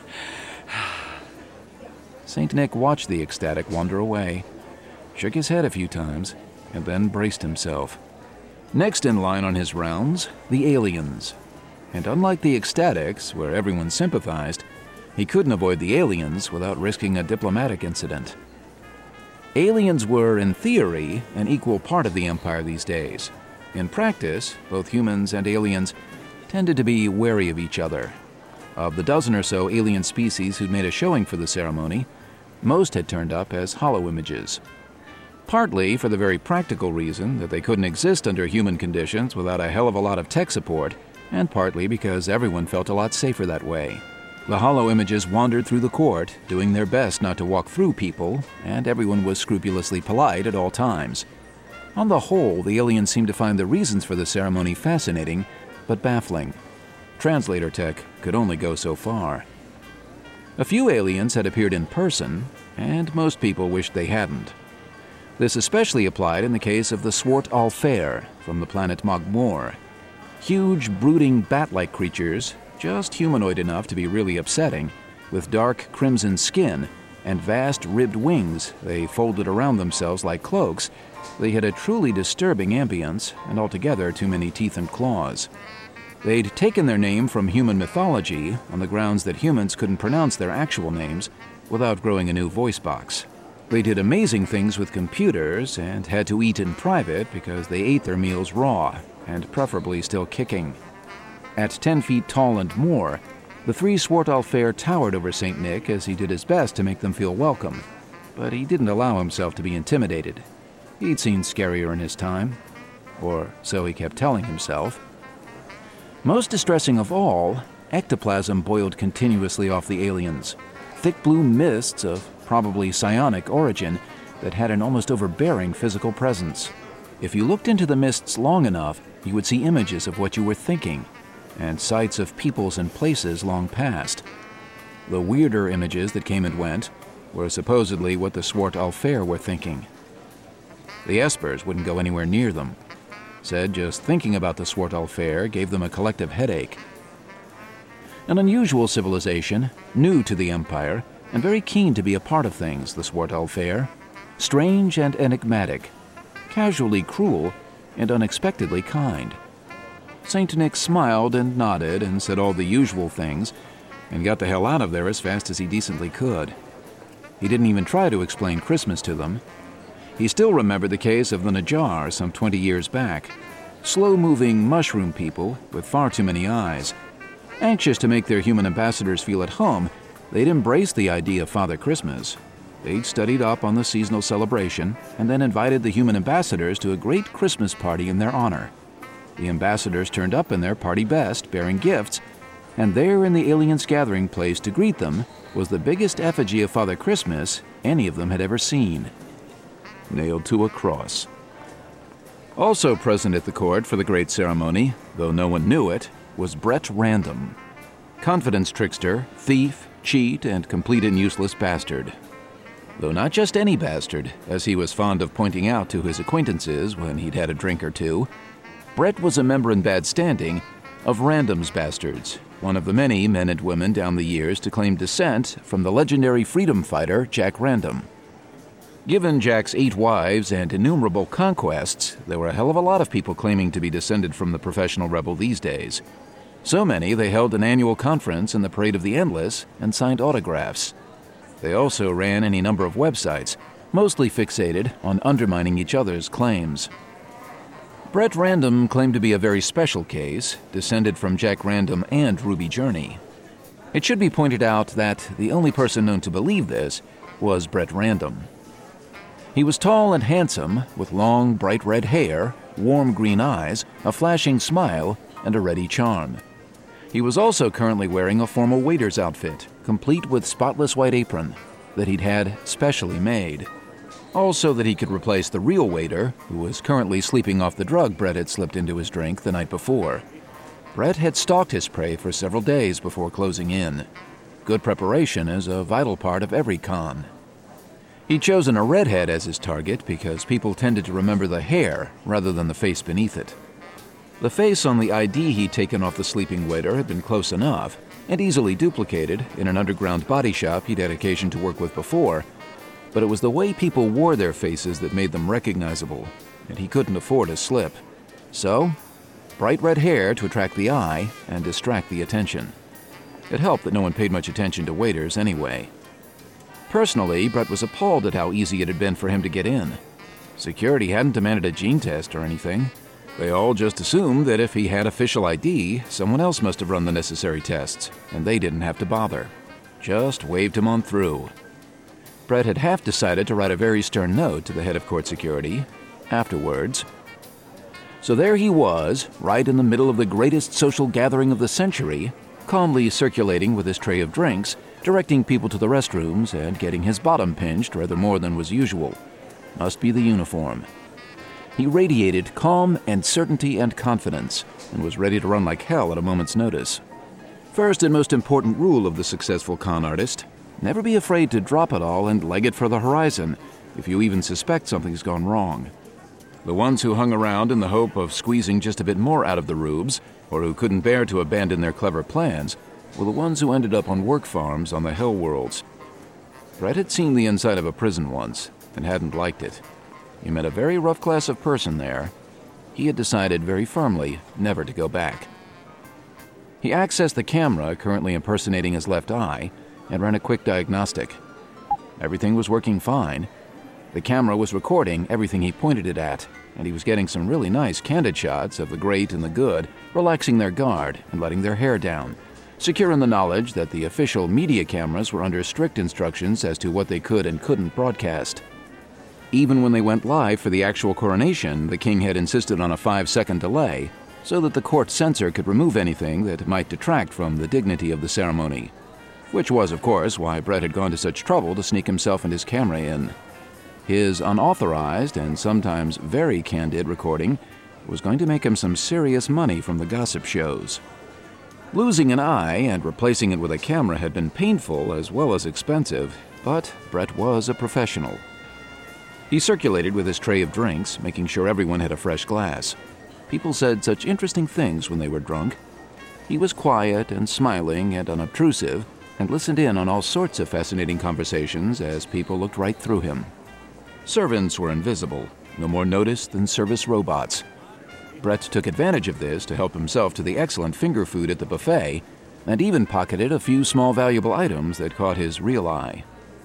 Saint Nick watched the Ecstatic wander away, shook his head a few times, and then braced himself. Next in line on his rounds, the aliens. And unlike the Ecstatics, where everyone sympathized, he couldn't avoid the aliens without risking a diplomatic incident. Aliens were, in theory, an equal part of the Empire these days. In practice, both humans and aliens tended to be wary of each other. Of the dozen or so alien species who'd made a showing for the ceremony, most had turned up as hollow images. Partly for the very practical reason that they couldn't exist under human conditions without a hell of a lot of tech support, and partly because everyone felt a lot safer that way. The hollow images wandered through the court, doing their best not to walk through people, and everyone was scrupulously polite at all times. On the whole, the aliens seemed to find the reasons for the ceremony fascinating, but baffling. Translator tech could only go so far. A few aliens had appeared in person, and most people wished they hadn't. This especially applied in the case of the Swart Alfair from the planet Mogmor. Huge, brooding, bat-like creatures, just humanoid enough to be really upsetting, with dark crimson skin and vast ribbed wings they folded around themselves like cloaks. They had a truly disturbing ambience, and altogether too many teeth and claws. They'd taken their name from human mythology on the grounds that humans couldn't pronounce their actual names without growing a new voice box. They did amazing things with computers and had to eat in private because they ate their meals raw, and preferably still kicking. At ten feet tall and more, the three Swart Alfair towered over Saint Nick as he did his best to make them feel welcome, but he didn't allow himself to be intimidated. He'd seen scarier in his time, or so he kept telling himself. Most distressing of all, ectoplasm boiled continuously off the aliens, thick blue mists of probably psionic origin that had an almost overbearing physical presence. If you looked into the mists long enough, you would see images of what you were thinking, and sights of peoples and places long past. The weirder images that came and went were supposedly what the Swart Alfair were thinking. The Espers wouldn't go anywhere near them. Said just thinking about the Swart Alfair gave them a collective headache. An unusual civilization, new to the Empire, and very keen to be a part of things, the Swart Alfair. Strange and enigmatic, casually cruel, and unexpectedly kind. Saint Nick smiled and nodded and said all the usual things, and got the hell out of there as fast as he decently could. He didn't even try to explain Christmas to them. He still remembered the case of the Najjar some twenty years back. Slow-moving mushroom people with far too many eyes. Anxious to make their human ambassadors feel at home, they'd embraced the idea of Father Christmas. They'd studied up on the seasonal celebration and then invited the human ambassadors to a great Christmas party in their honor. The ambassadors turned up in their party best, bearing gifts, and there in the aliens' gathering place to greet them was the biggest effigy of Father Christmas any of them had ever seen, nailed to a cross. Also present at the court for the great ceremony, though no one knew it, was Brett Random. Confidence trickster, thief, cheat, and complete and useless bastard. Though not just any bastard, as he was fond of pointing out to his acquaintances when he'd had a drink or two, Brett was a member in bad standing of Random's Bastards, one of the many men and women down the years to claim descent from the legendary freedom fighter Jack Random. Given Jack's eight wives and innumerable conquests, there were a hell of a lot of people claiming to be descended from the professional rebel these days. So many they held an annual conference in the Parade of the Endless and signed autographs. They also ran any number of websites, mostly fixated on undermining each other's claims. Brett Random claimed to be a very special case, descended from Jack Random and Ruby Journey. It should be pointed out that the only person known to believe this was Brett Random. He was tall and handsome, with long, bright red hair, warm green eyes, a flashing smile, and a ready charm. He was also currently wearing a formal waiter's outfit, complete with spotless white apron, that he'd had specially made. Also that he could replace the real waiter, who was currently sleeping off the drug Brett had slipped into his drink the night before. Brett had stalked his prey for several days before closing in. Good preparation is a vital part of every con. He'd chosen a redhead as his target because people tended to remember the hair rather than the face beneath it. The face on the I D he'd taken off the sleeping waiter had been close enough and easily duplicated in an underground body shop he'd had occasion to work with before, but it was the way people wore their faces that made them recognizable, and he couldn't afford a slip. So, bright red hair to attract the eye and distract the attention. It helped that no one paid much attention to waiters anyway. Personally, Brett was appalled at how easy it had been for him to get in. Security hadn't demanded a gene test or anything. They all just assumed that if he had official I D, someone else must have run the necessary tests, and they didn't have to bother. Just waved him on through. Brett had half decided to write a very stern note to the head of court security afterwards. So there he was, right in the middle of the greatest social gathering of the century, calmly circulating with his tray of drinks, directing people to the restrooms, and getting his bottom pinched rather more than was usual. Must be the uniform. He radiated calm and certainty and confidence, and was ready to run like hell at a moment's notice. First and most important rule of the successful con artist: never be afraid to drop it all and leg it for the horizon if you even suspect something's gone wrong. The ones who hung around in the hope of squeezing just a bit more out of the rubes, or who couldn't bear to abandon their clever plans, were the ones who ended up on work farms on the Hell Worlds. Brett had seen the inside of a prison once, and hadn't liked it. He met a very rough class of person there. He had decided very firmly never to go back. He accessed the camera currently impersonating his left eye and ran a quick diagnostic. Everything was working fine. The camera was recording everything he pointed it at, and he was getting some really nice candid shots of the great and the good relaxing their guard and letting their hair down, secure in the knowledge that the official media cameras were under strict instructions as to what they could and couldn't broadcast. Even when they went live for the actual coronation, the king had insisted on a five-second delay so that the court censor could remove anything that might detract from the dignity of the ceremony. Which was, of course, why Brett had gone to such trouble to sneak himself and his camera in. His unauthorized and sometimes very candid recording was going to make him some serious money from the gossip shows. Losing an eye and replacing it with a camera had been painful as well as expensive, but Brett was a professional. He circulated with his tray of drinks, making sure everyone had a fresh glass. People said such interesting things when they were drunk. He was quiet and smiling and unobtrusive, and listened in on all sorts of fascinating conversations as people looked right through him. Servants were invisible, no more noticed than service robots. Brett took advantage of this to help himself to the excellent finger food at the buffet, and even pocketed a few small valuable items that caught his real eye.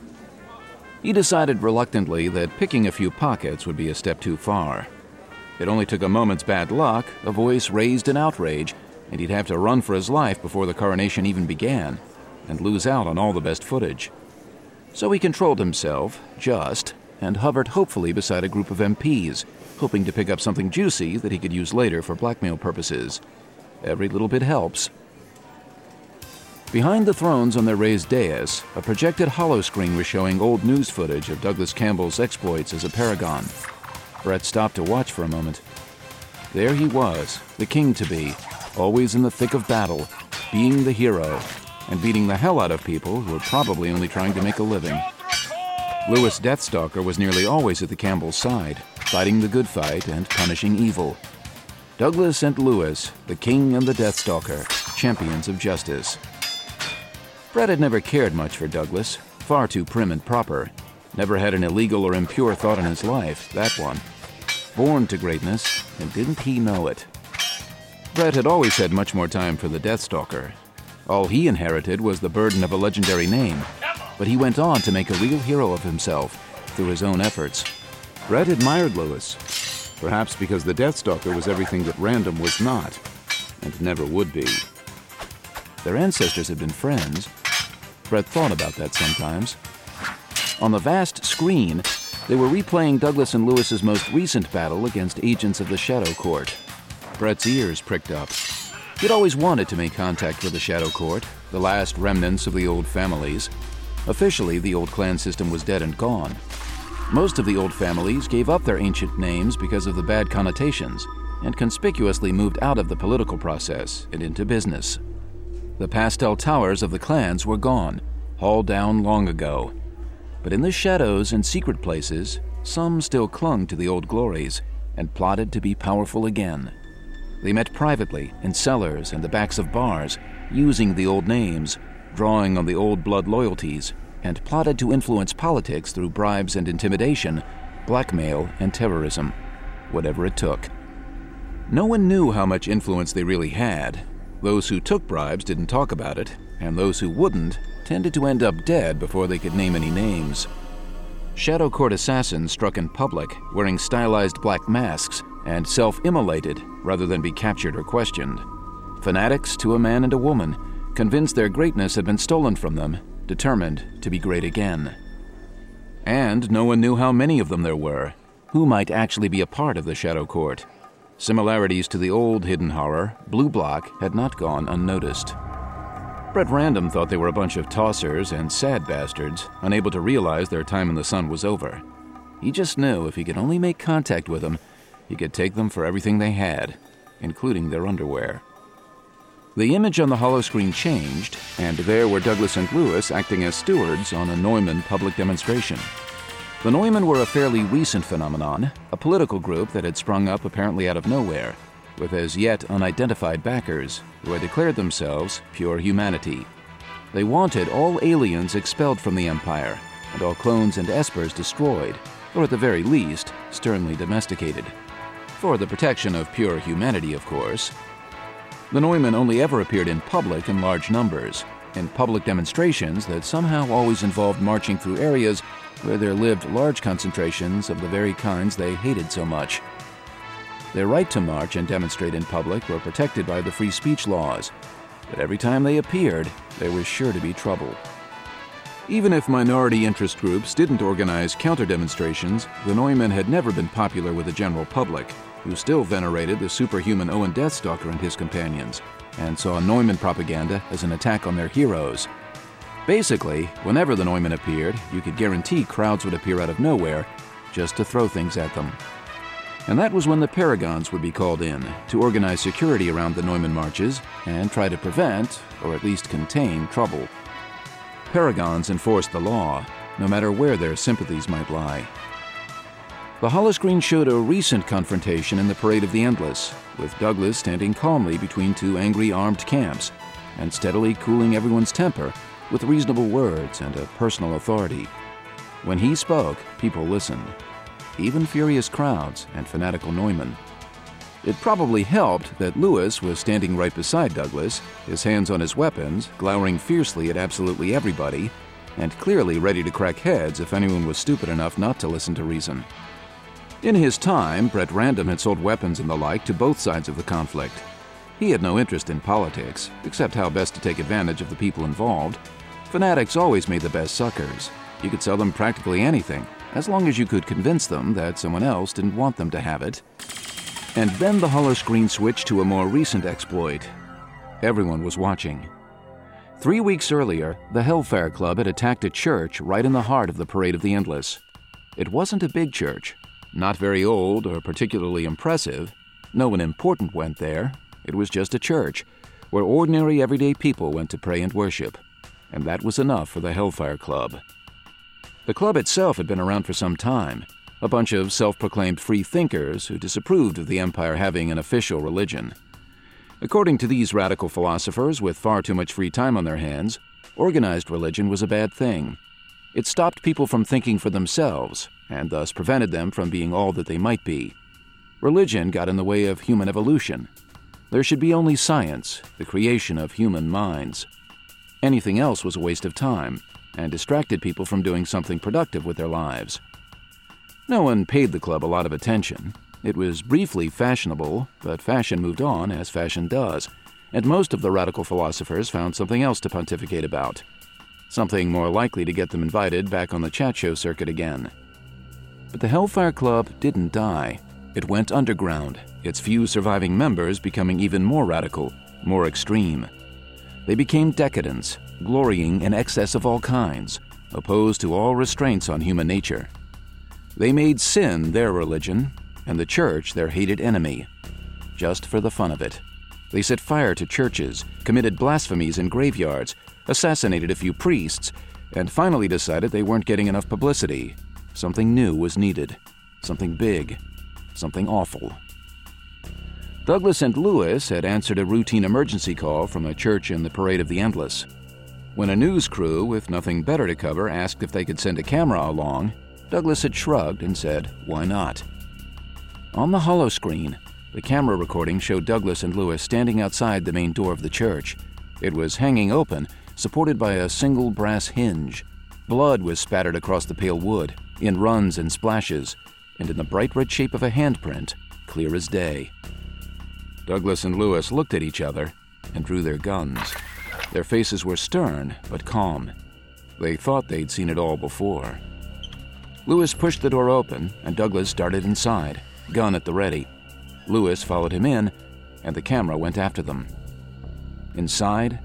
He decided reluctantly that picking a few pockets would be a step too far. It only took a moment's bad luck, a voice raised in outrage, and he'd have to run for his life before the coronation even began, and lose out on all the best footage. So he controlled himself, just, and hovered hopefully beside a group of M Ps, hoping to pick up something juicy that he could use later for blackmail purposes. Every little bit helps. Behind the thrones on their raised dais, a projected holoscreen was showing old news footage of Douglas Campbell's exploits as a paragon. Brett stopped to watch for a moment. There he was, the king-to-be, always in the thick of battle, being the hero, and beating the hell out of people who were probably only trying to make a living. Louis Deathstalker was nearly always at the Campbells' side, fighting the good fight and punishing evil. Douglas and Louis, the king and the Deathstalker, champions of justice. Brett had never cared much for Douglas, far too prim and proper. Never had an illegal or impure thought in his life, that one. Born to greatness, and didn't he know it? Brett had always had much more time for the Deathstalker. All he inherited was the burden of a legendary name, but he went on to make a real hero of himself through his own efforts. Brett admired Louis, perhaps because the Deathstalker was everything that Random was not, and never would be. Their ancestors had been friends. Brett thought about that sometimes. On the vast screen, they were replaying Douglas and Louis's most recent battle against agents of the Shadow Court. Brett's ears pricked up. He'd always wanted to make contact with the Shadow Court, the last remnants of the old families. Officially, the old clan system was dead and gone. Most of the old families gave up their ancient names because of the bad connotations, and conspicuously moved out of the political process and into business. The pastel towers of the clans were gone, hauled down long ago. But in the shadows and secret places, some still clung to the old glories and plotted to be powerful again. They met privately in cellars and the backs of bars, using the old names, drawing on the old blood loyalties, and plotted to influence politics through bribes and intimidation, blackmail and terrorism, whatever it took. No one knew how much influence they really had. Those who took bribes didn't talk about it, and those who wouldn't tended to end up dead before they could name any names. Shadow Court assassins struck in public, wearing stylized black masks, and self-immolated rather than be captured or questioned. Fanatics to a man and a woman, convinced their greatness had been stolen from them, determined to be great again. And no one knew how many of them there were, who might actually be a part of the Shadow Court. Similarities to the old hidden horror, Blue Block, had not gone unnoticed. Brett Random thought they were a bunch of tossers and sad bastards, unable to realize their time in the sun was over. He just knew if he could only make contact with them, he could take them for everything they had, including their underwear. The image on the holoscreen changed, and there were Douglas and Lewis acting as stewards on a Neumann public demonstration. The Neumann were a fairly recent phenomenon, a political group that had sprung up apparently out of nowhere, with as yet unidentified backers who had declared themselves pure humanity. They wanted all aliens expelled from the Empire, and all clones and espers destroyed, or at the very least, sternly domesticated. For the protection of pure humanity, of course. The Neumann only ever appeared in public in large numbers, in public demonstrations that somehow always involved marching through areas where there lived large concentrations of the very kinds they hated so much. Their right to march and demonstrate in public were protected by the free speech laws, but every time they appeared, there was sure to be trouble. Even if minority interest groups didn't organize counter-demonstrations, the Neumann had never been popular with the general public, who still venerated the superhuman Owen Deathstalker and his companions, and saw Neumann propaganda as an attack on their heroes. Basically, whenever the Neumann appeared, you could guarantee crowds would appear out of nowhere just to throw things at them. And that was when the Paragons would be called in to organize security around the Neumann marches and try to prevent, or at least contain, trouble. Paragons enforced the law, no matter where their sympathies might lie. The holoscreen showed a recent confrontation in the Parade of the Endless, with Douglas standing calmly between two angry armed camps and steadily cooling everyone's temper with reasonable words and a personal authority. When he spoke, people listened, even furious crowds and fanatical Neumann. It probably helped that Lewis was standing right beside Douglas, his hands on his weapons, glowering fiercely at absolutely everybody, and clearly ready to crack heads if anyone was stupid enough not to listen to reason. In his time, Brett Random had sold weapons and the like to both sides of the conflict. He had no interest in politics, except how best to take advantage of the people involved. Fanatics always made the best suckers. You could sell them practically anything, as long as you could convince them that someone else didn't want them to have it. And then the holoscreen switched to a more recent exploit. Everyone was watching. Three weeks earlier, the Hellfire Club had attacked a church right in the heart of the Parade of the Endless. It wasn't a big church, not very old or particularly impressive. No one important went there. It was just a church, where ordinary everyday people went to pray and worship. And that was enough for the Hellfire Club. The club itself had been around for some time, a bunch of self-proclaimed free thinkers who disapproved of the Empire having an official religion. According to these radical philosophers with far too much free time on their hands, organized religion was a bad thing. It stopped people from thinking for themselves, and thus prevented them from being all that they might be. Religion got in the way of human evolution. There should be only science, the creation of human minds. Anything else was a waste of time, and distracted people from doing something productive with their lives. No one paid the club a lot of attention. It was briefly fashionable, but fashion moved on as fashion does, and most of the radical philosophers found something else to pontificate about. Something more likely to get them invited back on the chat show circuit again. But the Hellfire Club didn't die. It went underground, its few surviving members becoming even more radical, more extreme. They became decadents, glorying in excess of all kinds, opposed to all restraints on human nature. They made sin their religion, and the church their hated enemy, just for the fun of it. They set fire to churches, committed blasphemies in graveyards, assassinated a few priests, and finally decided they weren't getting enough publicity. Something new was needed, something big, something awful. Douglas and Lewis had answered a routine emergency call from a church in the Parade of the Endless. When a news crew with nothing better to cover asked if they could send a camera along, Douglas had shrugged and said, why not? On the holoscreen, the camera recording showed Douglas and Lewis standing outside the main door of the church. It was hanging open, supported by a single brass hinge. Blood was spattered across the pale wood, in runs and splashes, and in the bright red shape of a handprint, clear as day. Douglas and Lewis looked at each other and drew their guns. Their faces were stern but calm. They thought they'd seen it all before. Lewis pushed the door open, and Douglas darted inside, gun at the ready. Lewis followed him in, and the camera went after them. Inside,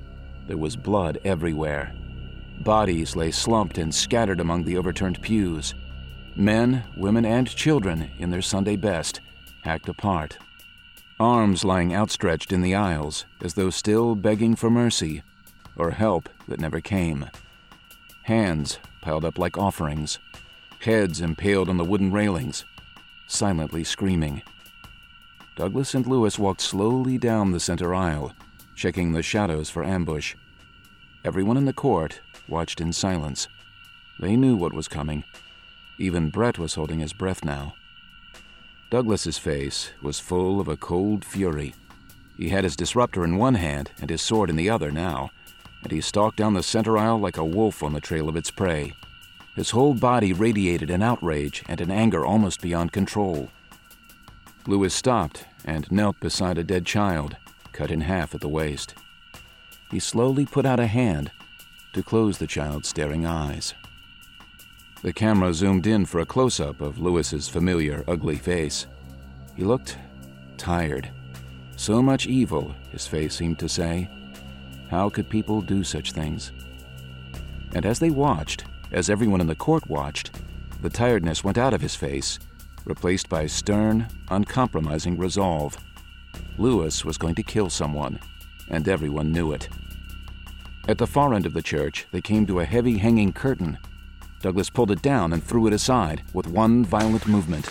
There was blood everywhere. Bodies lay slumped and scattered among the overturned pews. Men, women, and children, in their Sunday best, hacked apart. Arms lying outstretched in the aisles, as though still begging for mercy, or help that never came. Hands piled up like offerings. Heads impaled on the wooden railings, silently screaming. Douglas and Lewis walked slowly down the center aisle, checking the shadows for ambush. Everyone in the court watched in silence. They knew what was coming. Even Brett was holding his breath now. Douglas's face was full of a cold fury. He had his disruptor in one hand and his sword in the other now, and he stalked down the center aisle like a wolf on the trail of its prey. His whole body radiated an outrage and an anger almost beyond control. Lewis stopped and knelt beside a dead child, cut in half at the waist. He slowly put out a hand to close the child's staring eyes. The camera zoomed in for a close-up of Lewis's familiar, ugly face. He looked tired. So much evil, his face seemed to say. How could people do such things? And as they watched, as everyone in the court watched, the tiredness went out of his face, replaced by stern, uncompromising resolve. Lewis was going to kill someone, and everyone knew it. At the far end of the church, they came to a heavy hanging curtain. Douglas pulled it down and threw it aside with one violent movement.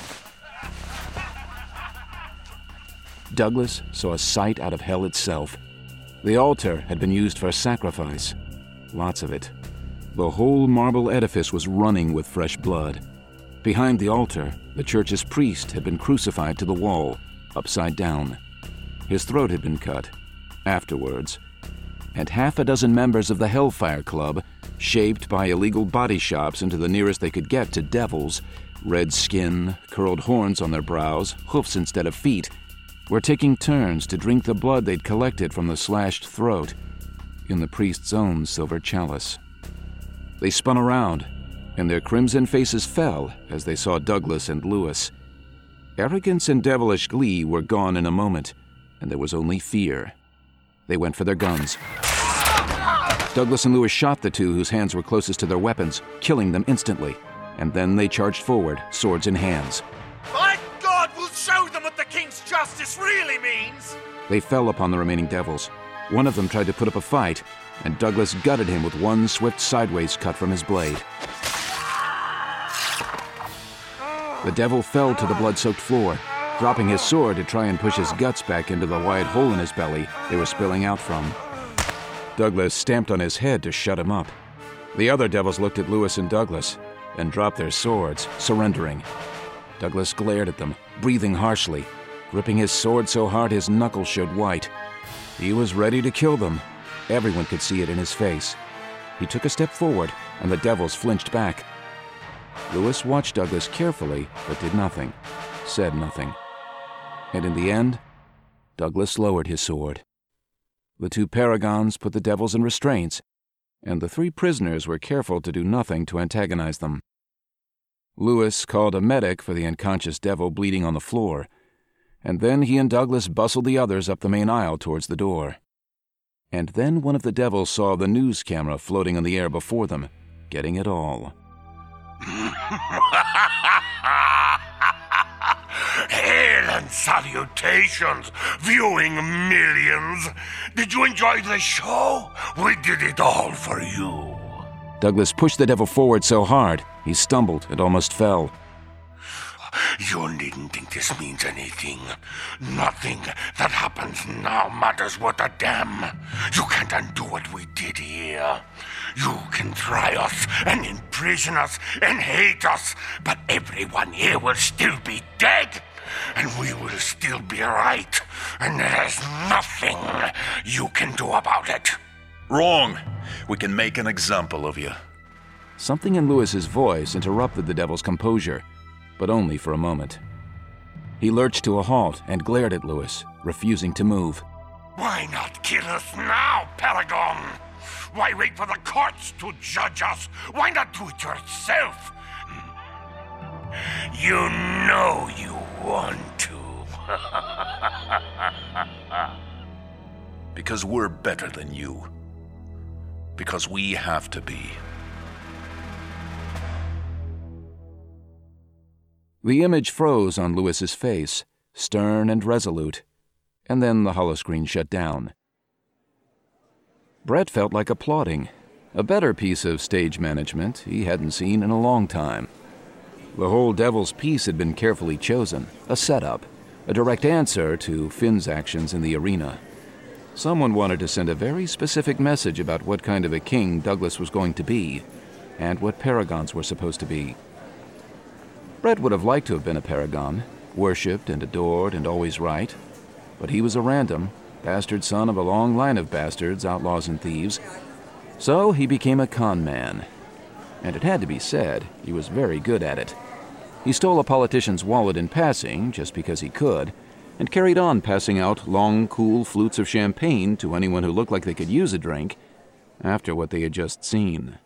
Douglas saw a sight out of hell itself. The altar had been used for sacrifice. Lots of it. The whole marble edifice was running with fresh blood. Behind the altar, the church's priest had been crucified to the wall, upside down. His throat had been cut. Afterwards, and half a dozen members of the Hellfire Club, shaped by illegal body shops into the nearest they could get to devils, red skin, curled horns on their brows, hoofs instead of feet, were taking turns to drink the blood they'd collected from the slashed throat in the priest's own silver chalice. They spun around, and their crimson faces fell as they saw Douglas and Lewis. Arrogance and devilish glee were gone in a moment, and there was only fear. They went for their guns. Douglas and Lewis shot the two whose hands were closest to their weapons, killing them instantly, and then they charged forward, swords in hands. By God, we'll show them what the King's justice really means! They fell upon the remaining devils. One of them tried to put up a fight, and Douglas gutted him with one swift sideways cut from his blade. The devil fell to the blood-soaked floor, dropping his sword to try and push his guts back into the wide hole in his belly they were spilling out from. Douglas stamped on his head to shut him up. The other devils looked at Lewis and Douglas and dropped their swords, surrendering. Douglas glared at them, breathing harshly, gripping his sword so hard his knuckles showed white. He was ready to kill them. Everyone could see it in his face. He took a step forward, and the devils flinched back. Lewis watched Douglas carefully, but did nothing, said nothing. And in the end, Douglas lowered his sword. The two paragons put the devils in restraints, and the three prisoners were careful to do nothing to antagonize them. Lewis called a medic for the unconscious devil bleeding on the floor, and then he and Douglas bustled the others up the main aisle towards the door. And then one of the devils saw the news camera floating in the air before them, getting it all. Hail and salutations, viewing millions. Did you enjoy the show? We did it all for you. Douglas pushed the devil forward so hard, he stumbled and almost fell. You needn't think this means anything. Nothing that happens now matters worth a damn. You can't undo what we did here. You can try us and imprison us and hate us, but everyone here will still be dead, and we will still be right, and there's nothing you can do about it. Wrong. We can make an example of you. Something in Lewis's voice interrupted the devil's composure, but only for a moment. He lurched to a halt and glared at Lewis, refusing to move. Why not kill us now, Paragon? Why wait for the courts to judge us? Why not do it yourself? You know you want to. Because we're better than you. Because we have to be. The image froze on Lewis's face, stern and resolute, and then the holoscreen shut down. Brett felt like applauding. A better piece of stage management he hadn't seen in a long time. The whole Devil's piece had been carefully chosen, a setup, a direct answer to Finn's actions in the arena. Someone wanted to send a very specific message about what kind of a king Douglas was going to be, and what paragons were supposed to be. Brett would have liked to have been a paragon, worshipped and adored and always right, but he was a random, bastard son of a long line of bastards, outlaws and thieves, so he became a con man. And it had to be said, he was very good at it. He stole a politician's wallet in passing, just because he could, and carried on passing out long, cool flutes of champagne to anyone who looked like they could use a drink after what they had just seen.